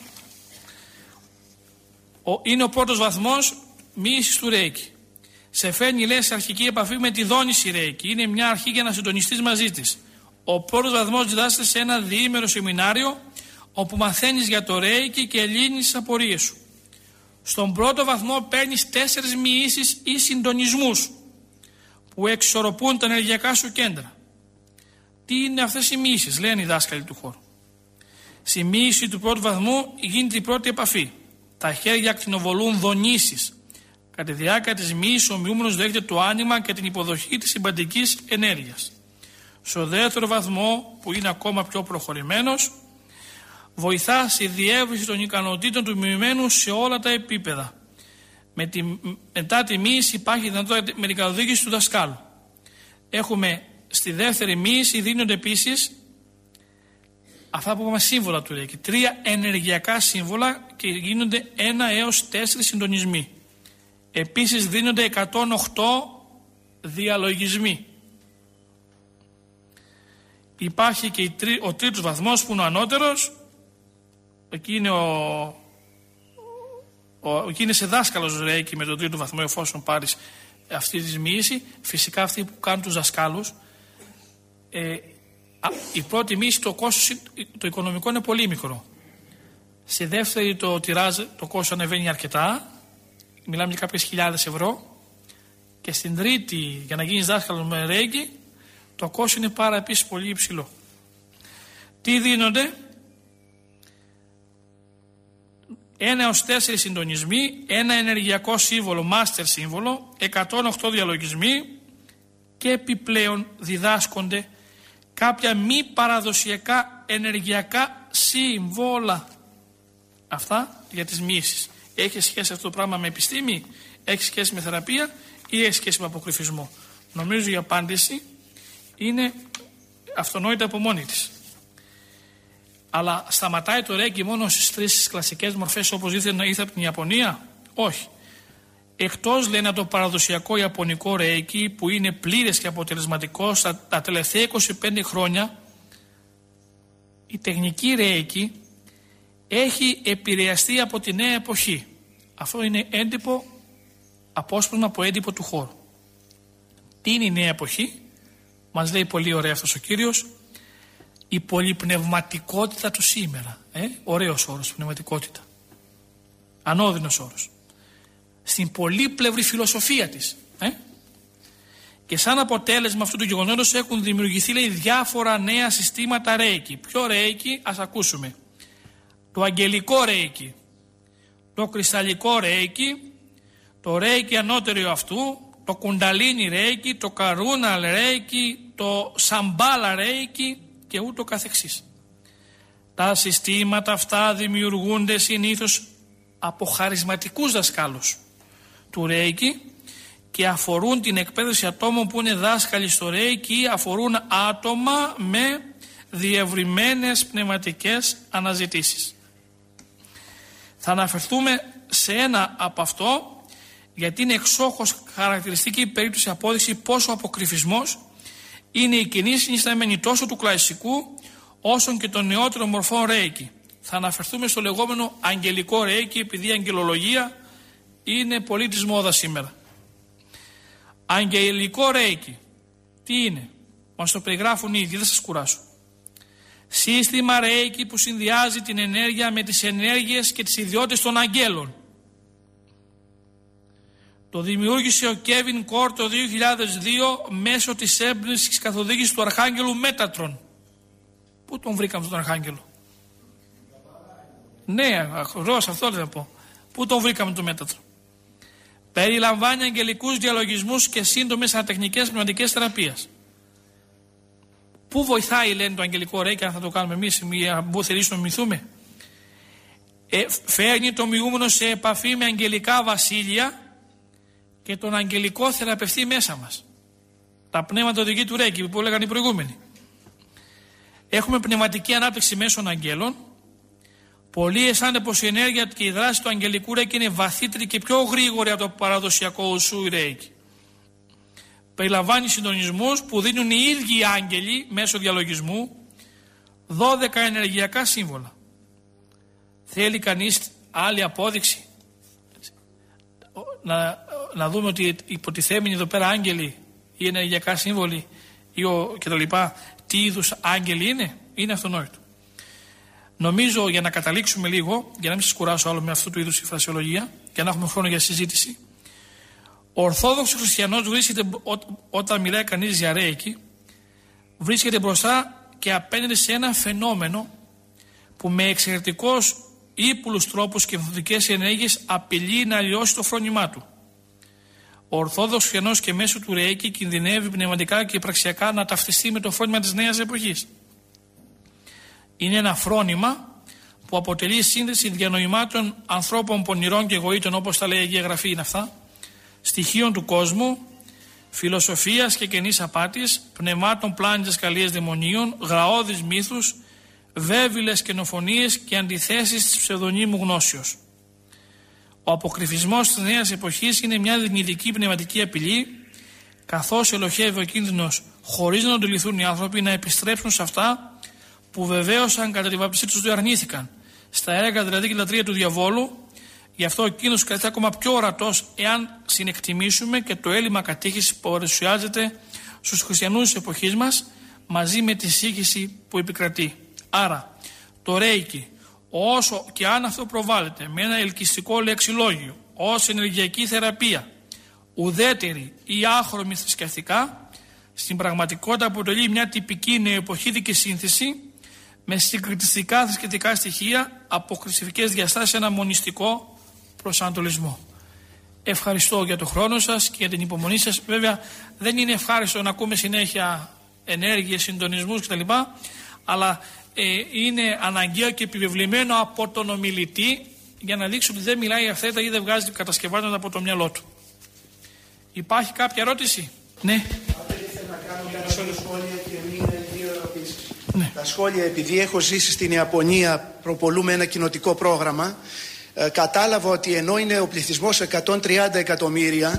Ο, είναι ο πρώτος βαθμός μοίησης του Ρέικι. Σε φέρνει, λέει, σε αρχική επαφή με τη δόνηση Ρέικι. Είναι μια αρχή για να συντονιστείς μαζί της. Ο πρώτος βαθμός διδάσκεται σε ένα διήμερο σεμινάριο όπου μαθαίνεις για το Ρέικι και λύνεις τις απορίες σου. Στον πρώτο βαθμό παίρνεις τέσσερις μοιήσεις ή συντονισμούς που εξορροπούν τα ενεργειακά σου κέντρα. Τι είναι αυτές οι μοιήσεις, λένε οι δάσκαλοι του χώρου. Στη μοίηση του πρώτου βαθμού γίνεται η πρώτη επαφή. Τα χέρια ακτινοβολούν δονήσεις. Κατά τη διάρκεια της μοίησης ο μοιούμενος δέχεται το άνοιγμα και την υποδοχή της συμπαντικής ενέργειας. Στο δεύτερο βαθμό, που είναι ακόμα πιο προχωρημένος, βοηθά στη διεύρυνση των ικανοτήτων του μοιημένου σε όλα τα επίπεδα. Με τη, μετά τη μοίηση υπάρχει δυνατότητα με την καθοδήγηση του δασκάλου. Έχουμε στη δεύτερη μοίηση δίνονται επίσης αυτά που είπαμε σύμβολα του Ρέικι. Τρία ενεργειακά σύμβολα και γίνονται ένα έως τέσσερις συντονισμοί. Επίσης δίνονται εκατόν οκτώ διαλογισμοί. Υπάρχει και ο τρίτος βαθμός που είναι ο ανώτερος. Εκεί είναι, ο, ο, εκεί είναι σε δάσκαλος Ρέικι με τον τρίτο βαθμό, εφόσον πάρεις αυτή τη μοίηση. Φυσικά αυτοί που κάνουν τους δασκάλους, ε, η πρώτη μοίηση το κόστος το οικονομικό είναι πολύ μικρό. Στη δεύτερη το τυράζ το κόστος ανεβαίνει αρκετά, μιλάμε για κάποιες χιλιάδες ευρώ, και στην τρίτη για να γίνεις δάσκαλος με Ρέικι το κόστος είναι πάρα επίσης πολύ υψηλό. Τι δίνονται? Ένα έως τέσσερις συντονισμοί, ένα ενεργειακό σύμβολο, master σύμβολο, εκατόν οκτώ διαλογισμοί και επιπλέον διδάσκονται κάποια μη παραδοσιακά ενεργειακά σύμβολα. Αυτά για τις μοίησεις. Έχει σχέση αυτό το πράγμα με επιστήμη, έχει σχέση με θεραπεία ή έχει σχέση με αποκρυφισμό? Νομίζω η απάντηση είναι αυτονόητα από μόνη της. Αλλά σταματάει το Ρέικι μόνο στις τρεις κλασικές μορφές όπως ήθελε να ήρθε από την Ιαπωνία? Όχι. Εκτός, λένε, από το παραδοσιακό Ιαπωνικό Ρέικι που είναι πλήρες και αποτελεσματικό, στα, τα τελευταία είκοσι πέντε χρόνια η τεχνική Ρέικι έχει επηρεαστεί από τη νέα εποχή. Αυτό είναι έντυπο, απόσπασμα από έντυπο του χώρου. Τι είναι η νέα εποχή? Μας λέει πολύ ωραία αυτός ο κύριος. η πολυπνευματικότητα του σήμερα. Ε? Ωραίος όρος, πνευματικότητα. Ανώδυνος όρος. Στην πολύπλευρη φιλοσοφία της. Ε? Και σαν αποτέλεσμα αυτού του γεγονότος έχουν δημιουργηθεί, λέει, διάφορα νέα συστήματα ρέικι. Ποιο ρέικι? Ας ακούσουμε. Το αγγελικό ρέικι, το κρυσταλλικό ρέικι, το ρέικι ανώτερο αυτού, το κουνταλίνι ρέικι, το καρούναλ ρέικι, το σαμπάλα ρέικι και ούτω καθεξής. Τα συστήματα αυτά δημιουργούνται συνήθως από χαρισματικούς δασκάλους του ρέικι και αφορούν την εκπαίδευση ατόμων που είναι δάσκαλοι στο ρέικι ή αφορούν άτομα με διευρυμένες πνευματικές αναζητήσεις. Θα αναφερθούμε σε ένα από αυτό, γιατί είναι εξόχως χαρακτηριστική περίπτωση απόδειξη πόσο ο αποκρυφισμός είναι η κοινή συνισταμένη τόσο του κλασικού όσο και των νεότερων μορφών ρέικι. Θα αναφερθούμε στο λεγόμενο αγγελικό ρέικι, επειδή η αγγελολογία είναι πολύ της μόδας σήμερα. Αγγελικό ρέικι, τι είναι? Μας το περιγράφουν ήδη, δεν σας κουράσω. Σύστημα ρέικι που συνδυάζει την ενέργεια με τις ενέργειες και τις ιδιότητες των αγγέλων. Το δημιούργησε ο Κέβιν Κορ το δύο χιλιάδες δύο μέσω της έμπνευσης καθοδήγησης του Αρχάγγελου Μέτατρον. Πού τον βρήκαμε τον Αρχάγγελο? Ναι, ακριβώς αυτό θα πω. Πού τον βρήκαμε τον Μέτατρον? Περιλαμβάνει αγγελικούς διαλογισμούς και σύντομες ανατεχνικές πνευματικές θεραπείες. Πού βοηθάει, λένε, το αγγελικό ρέικι, αν θα το κάνουμε εμείς, που θελήσουμε να μυθούμε? Ε, φέρνει το μοιούμενο σε επαφή με αγγελικά βασίλεια και τον αγγελικό θεραπευτή μέσα μας. Τα πνεύματα οδηγεί του ρέικι που έλεγαν οι προηγούμενοι. Έχουμε πνευματική ανάπτυξη μέσω αγγέλων. Πολλοί αισθάνονται πως η ενέργεια και η δράση του αγγελικού ρέικι είναι βαθύτερη και πιο γρήγορη από το παραδοσιακό ουσού ρέικι. Περιλαμβάνει συντονισμούς που δίνουν οι ίδιοι οι άγγελοι μέσω διαλογισμού, δώδεκα ενεργειακά σύμβολα. Θέλει κανείς άλλη απόδειξη? Να, να δούμε ότι οι υποτιθέμενοι εδώ πέρα άγγελοι ή ενεργειακά σύμβολοι ή ο, και τα λοιπά, τι είδους άγγελοι είναι? Είναι αυτονόητο. Νομίζω, για να καταλήξουμε λίγο, για να μην σας κουράσω άλλο με αυτού του είδους η φρασιολογία, για να έχουμε χρόνο για συζήτηση, ο Ορθόδοξος χριστιανός βρίσκεται, ό, όταν μιλάει κανείς για ρέικι, βρίσκεται μπροστά και απέναντι σε ένα φαινόμενο που με εξαιρετικώς ύπουλους τρόπους και μεθοδικές ενέργειες απειλεί να αλλοιώσει το φρόνημά του. Ο Ορθόδοξος χριστιανός και μέσω του ρέικι κινδυνεύει πνευματικά και πραξιακά να ταυτιστεί με το φρόνημα της νέας εποχής. Είναι ένα φρόνημα που αποτελεί σύνδεση διανοημάτων ανθρώπων πονηρών και εγωίτων, όπως τα λέει η Αγία Γραφή, είναι αυτά, στοιχείων του κόσμου, φιλοσοφίας και κενής απάτης, πνευμάτων πλάνης διδασκαλίας δαιμονίων, γραώδεις μύθους, βέβηλες καινοφωνίες και αντιθέσεις της ψευδονύμου γνώσεως. Ο αποκρυφισμός της νέας εποχής είναι μια δυνητική πνευματική απειλή, καθώς ελοχεύει ο κίνδυνος, χωρίς να αντιληφθούν οι άνθρωποι, να επιστρέψουν σε αυτά που βεβαίωσαν κατά τη βάπτισή τους το αρνήθηκαν, στα έργα δηλαδή και λατρεία του διαβόλου. Γι' αυτό ο κίνδυνος κρατεί ακόμα πιο ορατός εάν συνεκτιμήσουμε και το έλλειμμα κατήχησης που παρουσιάζεται στους χριστιανούς της εποχής μας, μαζί με τη σύγχυση που επικρατεί. Άρα, το ρέικι, όσο και αν αυτό προβάλλεται με ένα ελκυστικό λεξιλόγιο ως ενεργειακή θεραπεία, ουδέτερη ή άχρωμη θρησκευτικά, στην πραγματικότητα αποτελεί μια τυπική νεοεποχίδικη σύνθεση με συγκριτιστικά θρησκευτικά στοιχεία από χριστιανικές διαστάσεις, ένα μονιστικό προσανατολισμό. Ευχαριστώ για το χρόνο σας και για την υπομονή σας. Βέβαια, δεν είναι ευχάριστο να ακούμε συνέχεια ενέργειες, συντονισμούς κτλ. Αλλά ε, είναι αναγκαίο και επιβεβλημένο από τον ομιλητή για να δείξει ότι δεν μιλάει αυθαίρετα ή δεν βγάζει κατασκευάσματα από το μυαλό του. Υπάρχει κάποια ερώτηση? Ναι. Ήθελα να κάνω κάποια σχόλια και μία ή δύο ερωτήσεις. Ναι. Τα σχόλια, επειδή έχω ζήσει στην Ιαπωνία, προπολούμε ένα κοινοτικό πρόγραμμα. Ε, κατάλαβα ότι ενώ είναι ο πληθυσμός εκατόν τριάντα εκατομμύρια,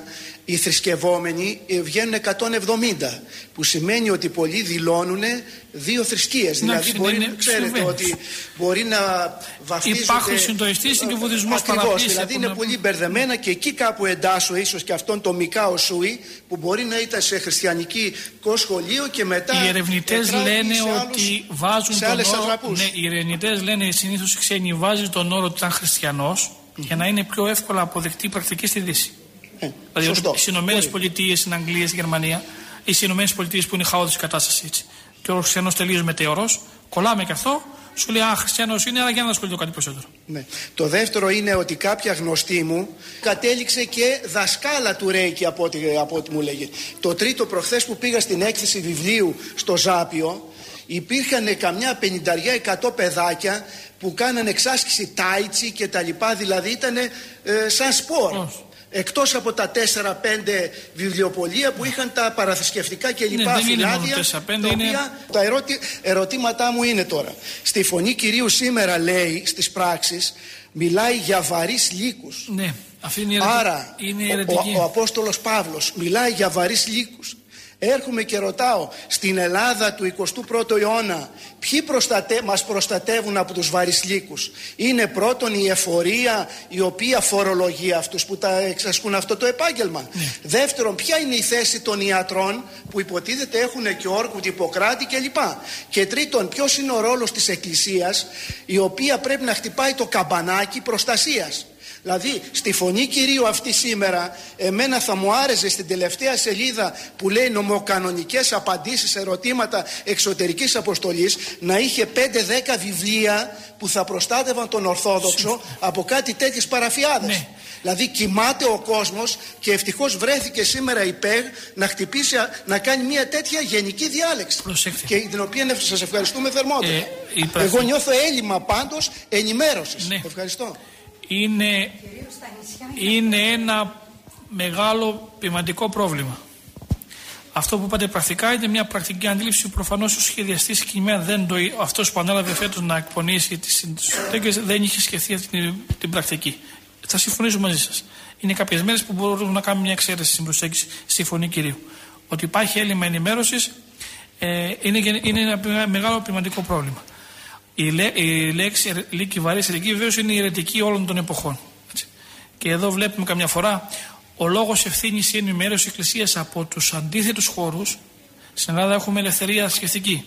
οι θρησκευόμενοι βγαίνουν εκατόν εβδομήντα, που σημαίνει ότι πολλοί δηλώνουν δύο θρησκείες. Δηλαδή μπορεί να ξέρετε συμβαίνει. Ότι μπορεί να βαφτίζονται. Υπάρχουν συντοιστές και ο βουδισμός παραπλήσει. Δηλαδή είναι πολύ μπερδεμένα και εκεί κάπου εντάσσω ίσως και αυτόν το Μικάο Σούι που μπορεί να ήταν σε χριστιανικό σχολείο και μετά. Οι ερευνητές λένε ότι βάζουν τον όρο. Ναι, οι ερευνητές λένε συνήθως οι ξένοι βάζουν τον όρο ότι ήταν χριστιανός mm-hmm. για να είναι πιο εύκολα αποδεκτή η πρακτική στη Δύση. Ε, δηλαδή στι Ηνωμένες Πολιτείες, στην Αγγλία, στην Γερμανία, ή στι Ηνωμένες Πολιτείες που είναι χαόδης κατάσταση έτσι. Και ο χριστιανός τελείως μετέωρος, κολλάμε και αυτό, σου λέει Α, χριστιανός είναι, αλλά για να ασχοληθώ κάτι περισσότερο. Ναι. Το δεύτερο είναι ότι κάποια γνωστή μου κατέληξε και δασκάλα του Ρέικι από ό,τι, από ό,τι μου λέγε. Το τρίτο, προχθές που πήγα στην έκθεση βιβλίου στο Ζάπιο, υπήρχαν καμιά πενηνταριά εκατό παιδάκια που κάνανε εξάσκηση τάιτσι και τα λοιπά, δηλαδή ήταν ε, σαν σπορ. Oh. Εκτός από τα τέσσερα πέντε βιβλιοπωλεία που είχαν τα παραθρησκευτικά και λοιπά ναι, φυλάδια, τα, είναι... οποία, τα ερώτη, ερωτήματά μου είναι τώρα. Στη Φωνή Κυρίου σήμερα λέει στις πράξεις, μιλάει για βαρύς λύκους. Ναι, αυτή είναι η ερετική. Άρα είναι ο, ο, ο Απόστολος Παύλος μιλάει για βαρύς λύκους. Έρχομαι και ρωτάω, στην Ελλάδα του εικοστού πρώτου αιώνα, ποιοι προστατε... μας προστατεύουν από τους βαρισλίκους? Είναι πρώτον η εφορία, η οποία φορολογεί αυτούς που τα εξασκούν αυτό το επάγγελμα. Mm. Δεύτερον, ποια είναι η θέση των ιατρών που υποτίθεται έχουν και όρκου, Ιπποκράτη κλπ. Και τρίτον, ποιος είναι ο ρόλος της Εκκλησίας, η οποία πρέπει να χτυπάει το καμπανάκι προστασίας. Δηλαδή στη Φωνή Κυρίου αυτή σήμερα εμένα θα μου άρεσε στην τελευταία σελίδα που λέει νομοκανονικές απαντήσεις σε ερωτήματα εξωτερικής αποστολής να είχε πέντε δέκα βιβλία που θα προστάτευαν τον Ορθόδοξο από κάτι τέτοιες παραφιάδες. Ναι. Δηλαδή κοιμάται ο κόσμος και ευτυχώς βρέθηκε σήμερα η ΠΕΓ να χτυπήσει, να κάνει μια τέτοια γενική διάλεξη. Προσέχτε. Και την οποία σας ευχαριστούμε θερμότερα. Ε, Εγώ νιώθω έλλειμμα πάντως ενημέρωσης. Ναι. Ευχαριστώ. Είναι, είναι ένα μεγάλο ποιηματικό πρόβλημα. Αυτό που είπατε πρακτικά είναι μια πρακτική αντίληψη που προφανώς ο σχεδιαστής συγκεκριμένα δεν το, αυτός που ανέλαβε φέτος να εκπονήσει τις τέτοιες δεν είχε σκεφτεί αυτή την, την πρακτική. Θα συμφωνήσω μαζί σας. Είναι κάποιες μέρες που μπορούμε να κάνουμε μια εξαίρεση στην προσέγγιση στη Φωνή Κυρίου. Ότι υπάρχει έλλειμμα ενημέρωσης ε, είναι, είναι ένα μεγάλο ποιηματικό πρόβλημα. Η, λέ, η λέξη λύκη βαρύς ερετική βεβαίως είναι η ερετική όλων των εποχών. Έτσι. Και εδώ βλέπουμε καμιά φορά ο λόγος ευθύνης ή ενημέρωση της Εκκλησίας από τους αντίθετους χώρους. Στην Ελλάδα έχουμε ελευθερία θρησκευτική.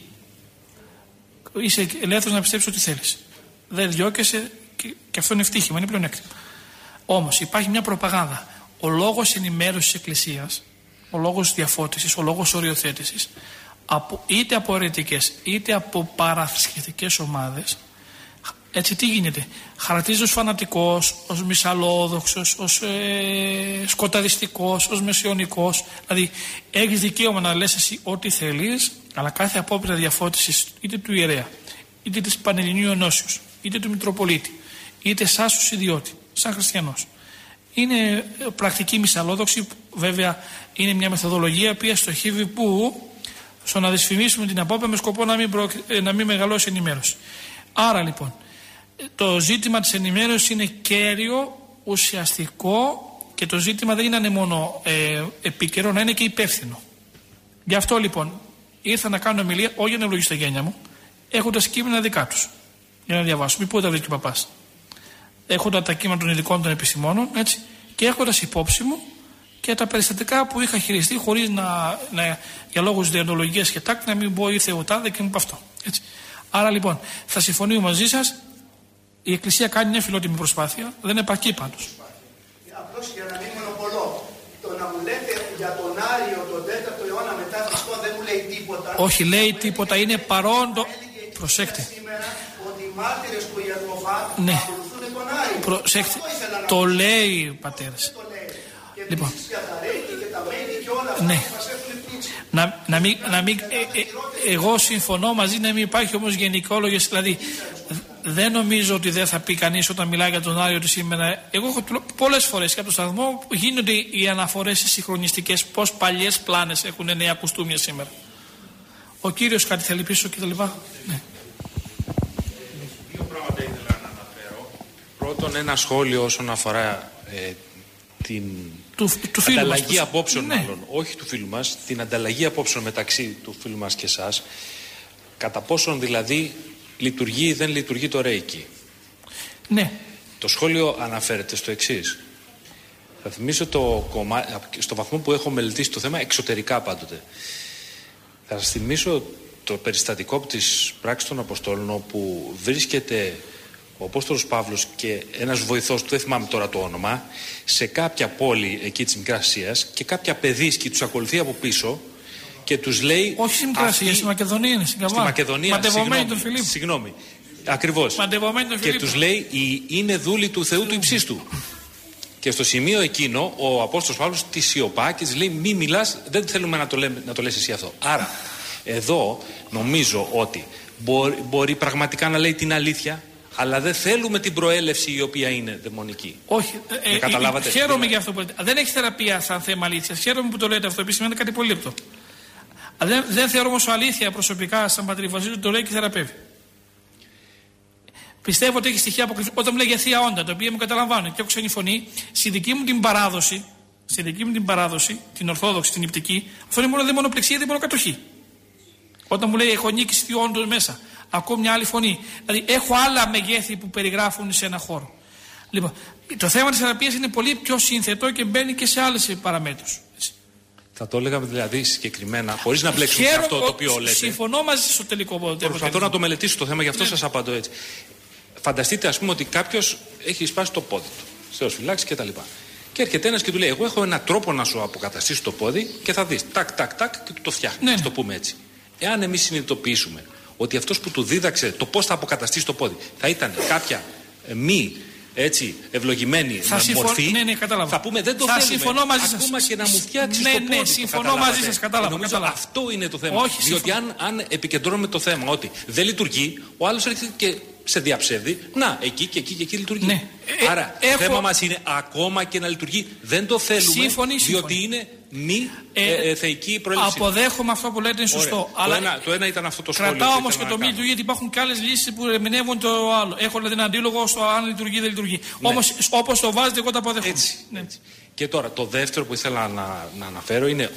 Είσαι ελεύθερος να πιστέψεις ό,τι θέλεις. Δεν διώκεσαι και, και αυτό είναι ευτύχημα, είναι πλεονέκτημα. Όμως υπάρχει μια προπαγάνδα. Ο λόγος ενημέρωσης της Εκκλησίας, ο λόγος διαφώτισης, ο λόγος οριοθέτησης, Από, είτε από αιρετικές είτε από παραθρησκευτικές ομάδες, έτσι τι γίνεται? Χαρακτηρίζεται ως φανατικός, ως μυσαλλόδοξος, ως ε, σκοταδιστικός, ως μεσαιωνικός. Δηλαδή έχεις δικαίωμα να λες εσύ ό,τι θέλεις, αλλά κάθε απόπειρα διαφώτισης είτε του ιερέα, είτε της Πανελληνίου Ενώσεως, είτε του Μητροπολίτη, είτε εσάς ως ιδιώτη, σαν χριστιανός, είναι πρακτική μυσαλλόδοξη. Βέβαια είναι μια μεθοδολογία που στοχεύει που στο να δυσφημίσουμε την απόπειρα με σκοπό να μην, προ... να μην μεγαλώσει ενημέρωση. Άρα λοιπόν το ζήτημα της ενημέρωσης είναι κέριο, ουσιαστικό και το ζήτημα δεν είναι μόνο ε, επίκαιρο, να είναι και υπεύθυνο. Γι' αυτό λοιπόν ήρθα να κάνω ομιλία όχι για να ευλογήσω τα γένια μου, έχοντας κείμενα δικά τους για να διαβάσω. Μην πού τα βρήκε ο παπάς. Έχοντας τα κείμενα των ειδικών των επιστημόνων, έτσι, και έχοντας υπόψη μου και τα περιστατικά που είχα χειριστεί χωρίς να, να, για λόγους διοντολογίας και τάκτη να μην πω ήρθε ο τάδε και μου πω αυτό. Έτσι. Άρα λοιπόν θα συμφωνήσω μαζί σας, η Εκκλησία κάνει μια φιλότιμη προσπάθεια, δεν επαρκεί πάντως. Απλώς για να μην μονοπολώ, το να μου λέτε για τον Άριο τον τέταρτο αιώνα μετά Χριστό δεν μου λέει τίποτα. Όχι λέει τίποτα, είναι παρόν το... Προσέξτε. Ότι οι μάρτυρες του Ιεχωβά ναι. ακολουθούν τον Άριο. Προσέξτε. Το λέει πατέρας. Λοιπόν, ναι. να, να μην, να μην, ε, ε, εγώ συμφωνώ μαζί να μην υπάρχει όμως γενικόλογες, δηλαδή δεν νομίζω ότι δεν θα πει κανείς όταν μιλάει για τον Άριο ότι σήμερα, εγώ έχω πολλές φορές και από το σταθμό γίνονται οι αναφορές οι συγχρονιστικές, πως παλιές πλάνες έχουν νέα κουστούμια σήμερα. Ο κύριος κάτι θέλει πίσω και τα λοιπά. Ναι. Δύο πράγματα ήθελα να αναφέρω. Πρώτον ένα σχόλιο όσον αφορά ε, την του, του ανταλλαγή μας, απόψεων, ναι. μάλλον, όχι του φίλου μας, την ανταλλαγή απόψεων μεταξύ του φίλου μας και εσάς, κατά πόσον δηλαδή λειτουργεί ή δεν λειτουργεί το Ρέικι. Ναι. Το σχόλιο αναφέρεται στο εξής. Θα θυμίσω το κομμάτι, στο βαθμό που έχω μελετήσει το θέμα εξωτερικά πάντοτε. Θα σας θυμίσω το περιστατικό της πράξης των Αποστόλων, όπου βρίσκεται ο Απόστολος Παύλος και ένας βοηθός του, δεν θυμάμαι τώρα το όνομα, σε κάποια πόλη εκεί της Μικράς Ασίας, και κάποια παιδίσκη τους ακολουθεί από πίσω και τους λέει... Όχι στη Μικρά Ασία, στη Μακεδονία είναι, στην Καβά. Στη Μακεδονία, μαντευομένη τον Φιλίππο. Συγγνώμη. Ακριβώς. Μαντευομένη τον Φιλίππο. Και τους λέει, είναι δούλοι του Θεού του υψίστου. Και στο σημείο εκείνο ο Απόστολος Παύλος τη σιωπά και της λέει, μη μιλάς, δεν θέλουμε να το, λέμε, να το λες εσύ αυτό. Άρα, εδώ νομίζω ότι μπορεί, μπορεί πραγματικά να λέει την αλήθεια, αλλά δεν θέλουμε την προέλευση η οποία είναι δαιμονική. Όχι. Ε, καταλάβατε. Χαίρομαι για αυτό που λέτε. Δεν έχει θεραπεία σαν θέμα αλήθειας. Χαίρομαι που το λέτε αυτό. Επίσης σημαίνει κάτι πολύ λεπτό. Δεν, δεν θεωρώ όμως αλήθεια προσωπικά σαν πατρί Βασίλη ότι το λέει και θεραπεύει. Πιστεύω ότι έχει στοιχεία αποκρυφτικά. Όταν μου λέει για θεία όντα, το οποίο μου καταλαμβάνω και έχω ξένη φωνή, στη δική μου την παράδοση, στη δική μου την παράδοση, την Ορθόδοξη, την Νηπτική, αυτό είναι μόνο δαιμονοπληξία, δαιμονοκατοχή. Όταν μου λέει έχω νίκηση θείο όντως μέσα, ακούω μια άλλη φωνή. Δηλαδή έχω άλλα μεγέθη που περιγράφουν σε ένα χώρο. Λοιπόν, το θέμα της θεραπείας είναι πολύ πιο σύνθετο και μπαίνει και σε άλλες παραμέτρους. Θα το έλεγα δηλαδή συγκεκριμένα, χωρίς να μπλέξουμε σε αυτό το οποίο λέτε. Συμφωνώ μαζί στο τελικό αποτέλεσμα. Προσπαθώ να το μελετήσω το θέμα, γι' αυτό ναι. σας απαντώ έτσι. Φανταστείτε, ας πούμε, ότι κάποιος έχει σπάσει το πόδι του, Θεός φυλάξει κτλ. Και έρχεται ένας και του λέει: εγώ έχω έναν τρόπο να σου αποκαταστήσω το πόδι και θα δεις. Τάκ, τάκ, τάκ και του το φτιάχνει. Ναι. Το πούμε έτσι. Εάν εμείς συνειδητοποιήσουμε ότι αυτός που του δίδαξε το πώς θα αποκαταστήσει το πόδι θα ήταν κάποια ε, μη έτσι ευλογημένη θα μορφή, συμφω... ναι, ναι, θα πούμε δεν το θα θέλουμε. Συμφωνώ μαζί σας. Ακόμα και να μου φτιάξει ναι, το πόδι. Ναι, συμφωνώ μαζί σας. Κατάλαβα. Νομίζω κατάλαβα. αυτό είναι το θέμα. Όχι, διότι αν, αν επικεντρώνουμε το θέμα ότι δεν λειτουργεί, ο άλλος έρχεται και σε διαψεύδει. Να, εκεί και εκεί και εκεί λειτουργεί. Ναι. Άρα ε, το θέμα μας είναι ακόμα και να λειτουργεί. Δεν το θέλουμε, σύμφωνη, διότι σύμφωνη. είναι μη ε, ε, ε, θεϊκή προέλευση. Αποδέχομαι αυτό που λέτε, είναι σωστό. Ωραία. Αλλά το, ένα, το ένα ήταν αυτό το σχόλιο. Κρατάω όμως και το μη λειτουργεί, γιατί υπάρχουν και άλλες λύσεις που ερμηνεύουν το άλλο. Έχω δηλαδή ένα αντίλογο στο αν λειτουργεί ή δεν λειτουργεί. Ναι. Όμως όπως το βάζετε, εγώ το αποδέχομαι. Έτσι, ναι. έτσι. Και τώρα το δεύτερο που ήθελα να, να αναφέρω είναι.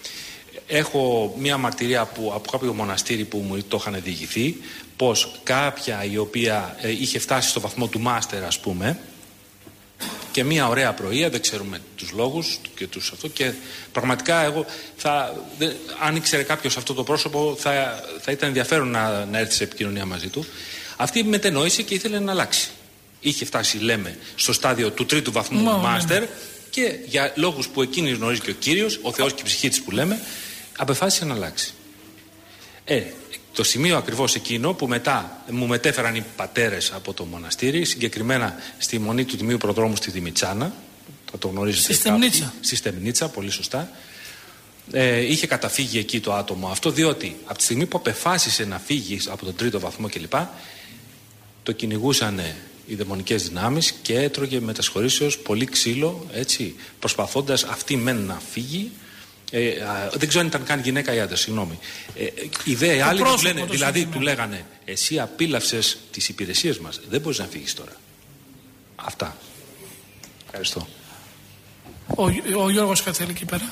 Έχω μία μαρτυρία που, από κάποιο μοναστήρι που μου το είχαν διηγηθεί, πως κάποια η οποία ε, είχε φτάσει στο βαθμό του μάστερ, ας πούμε, και μία ωραία πρωία, δεν ξέρουμε τους λόγους και τους αυτό, και πραγματικά εγώ θα, δε, αν ήξερε κάποιος αυτό το πρόσωπο θα, θα ήταν ενδιαφέρον να, να έρθει σε επικοινωνία μαζί του. Αυτή μετενόησε και ήθελε να αλλάξει. Είχε φτάσει, λέμε, στο στάδιο του τρίτου βαθμού Μα, μάστερ ναι. και για λόγους που εκείνη γνωρίζει και ο Κύριος, ο Θεός και η ψυχή της που λέμε, απεφάσισε να αλλάξει. Ε, το σημείο ακριβώς εκείνο που μετά μου μετέφεραν οι πατέρες από το μοναστήρι, συγκεκριμένα στη μονή του Τιμίου Προδρόμου στη Δημητσάνα, θα το γνωρίζετε. Στη Στεμνίτσα. Στη Στεμνίτσα, πολύ σωστά. Ε, είχε καταφύγει εκεί το άτομο αυτό, διότι από τη στιγμή που απεφάσισε να φύγει από τον τρίτο βαθμό κλπ, το κυνηγούσαν οι δαιμονικές δυνάμεις και έτρωγε μετασχωρήσεως πολύ ξύλο, έτσι, προσπαθώντας αυτή μεν να φύγει. Ε, α, δεν ξέρω αν ήταν καν γυναίκα ή άντρα, συγγνώμη. Ε, οι δε άλλοι του λένε, δηλαδή του λέγανε, εσύ απίλαυσες τις υπηρεσίες μας, δεν μπορείς να φύγεις τώρα. Αυτά. Ευχαριστώ. Ο, ο Γιώργος Καθέλη εκεί πέρα.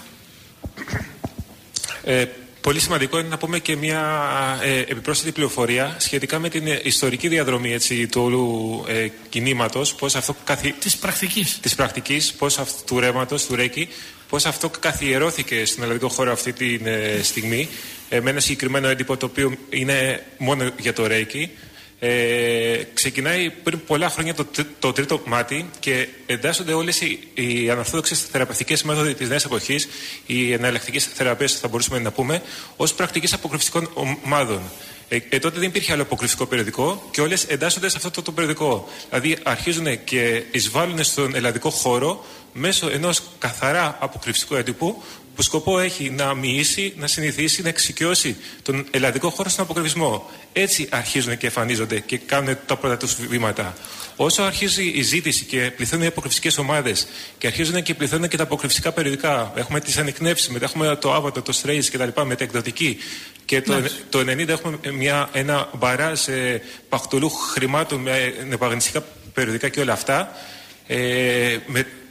Ε, πολύ σημαντικό είναι να πούμε και μια ε, επιπρόσθετη πληροφορία σχετικά με την ε, ιστορική διαδρομή έτσι, του όλου ε, κινήματος, πώς αυτό καθι... της πρακτικής, της πρακτικής πώς αυτ... του ρέματος, του Ρέικι, πώς αυτό καθιερώθηκε στον ελληνικό χώρο αυτή τη ε, στιγμή ε, με ένα συγκεκριμένο έντυπο το οποίο είναι μόνο για το Ρέικι. Ε, ξεκινάει πριν πολλά χρόνια το, το τρίτο μάτι και εντάσσονται όλες οι, οι ανορθόδοξες θεραπευτικές μέθοδοι της νέας εποχής, οι εναλλακτικές θεραπείες θα μπορούσαμε να πούμε, ως πρακτικές αποκρυφιστικών ομάδων. Ε, ε, τότε δεν υπήρχε άλλο αποκρυφιστικό περιοδικό και όλες εντάσσονται σε αυτό το, το περιοδικό. Δηλαδή αρχίζουν και εισβάλλουν στον ελλαδικό χώρο μέσω ενός καθαρά αποκρυφιστικού έντυπου που σκοπό έχει να μοιήσει, να συνηθίσει, να εξοικειώσει τον ελλαδικό χώρο στον αποκρυφισμό. Έτσι αρχίζουν και εμφανίζονται και κάνουν τα πρώτα τους βήματα. Όσο αρχίζει η ζήτηση και πληθαίνουν οι αποκρυφιστικές ομάδες και αρχίζουν και πληθαίνουν και τα αποκρυφιστικά περιοδικά, έχουμε τις ανεκνεύσεις, μετά έχουμε το Άβατο, το Strays κτλ. Με τα εκδοτική. Και το, το ενενήντα έχουμε μια, ένα μπαράζ ε, παχτολού χρημάτων με νεπαγνηστικά περιοδικά και όλα αυτά. Ε, με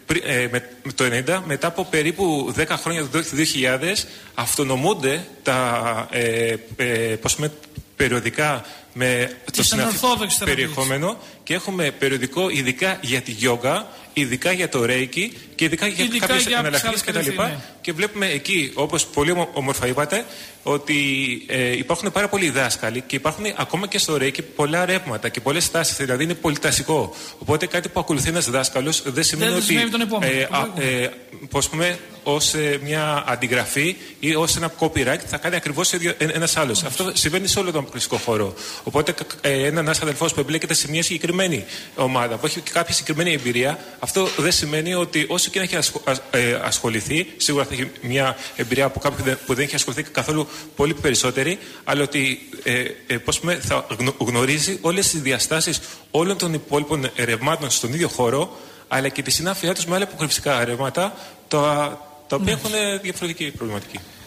ε, με, με το ενενήντα, μετά από περίπου δέκα χρόνια, το δύο χιλιάδες, αυτονομούνται τα ε, ε, πώς με, περιοδικά με το συναφή περιεχόμενο και έχουμε περιοδικό ειδικά για τη γιόγκα, ειδικά για το ρέικι και ειδικά για κάποιες εναλλακτικές κτλ. Ναι. Και βλέπουμε εκεί, όπως πολύ όμορφα είπατε, ότι ε, υπάρχουν πάρα πολλοί δάσκαλοι και υπάρχουν ακόμα και στο ρέικι πολλά ρεύματα και πολλές τάσεις. Δηλαδή είναι πολυτασικό. Οπότε κάτι που ακολουθεί ένας δάσκαλος δεν σημαίνει δεν ότι. Τον επόμενο, ε, α, ε, πώς πούμε, ως ε, μια αντιγραφή ή ως ένα copyright θα κάνει ακριβώς ένας άλλος. Αυτό συμβαίνει σε όλο τον κλασικό χώρο. Οπότε ε, ένας αδελφός που εμπλέκεται σε μια συγκεκριμένη ομάδα που έχει και κάποια συγκεκριμένη εμπειρία, αυτό δεν σημαίνει ότι όσο και να έχει ασχολ, ε, ασχοληθεί, σίγουρα θα έχει μια εμπειρία από κάποιον που δεν έχει ασχοληθεί καθόλου πολύ περισσότερη, αλλά ότι ε, ε, πώς πούμε, θα γνωρίζει όλες τις διαστάσεις όλων των υπόλοιπων ρευμάτων στον ίδιο χώρο, αλλά και τη συνάφειά τους με άλλα αποκρυφιστικά ρεύματα, τα, τα οποία ναι. έχουν διαφορετική προβληματική.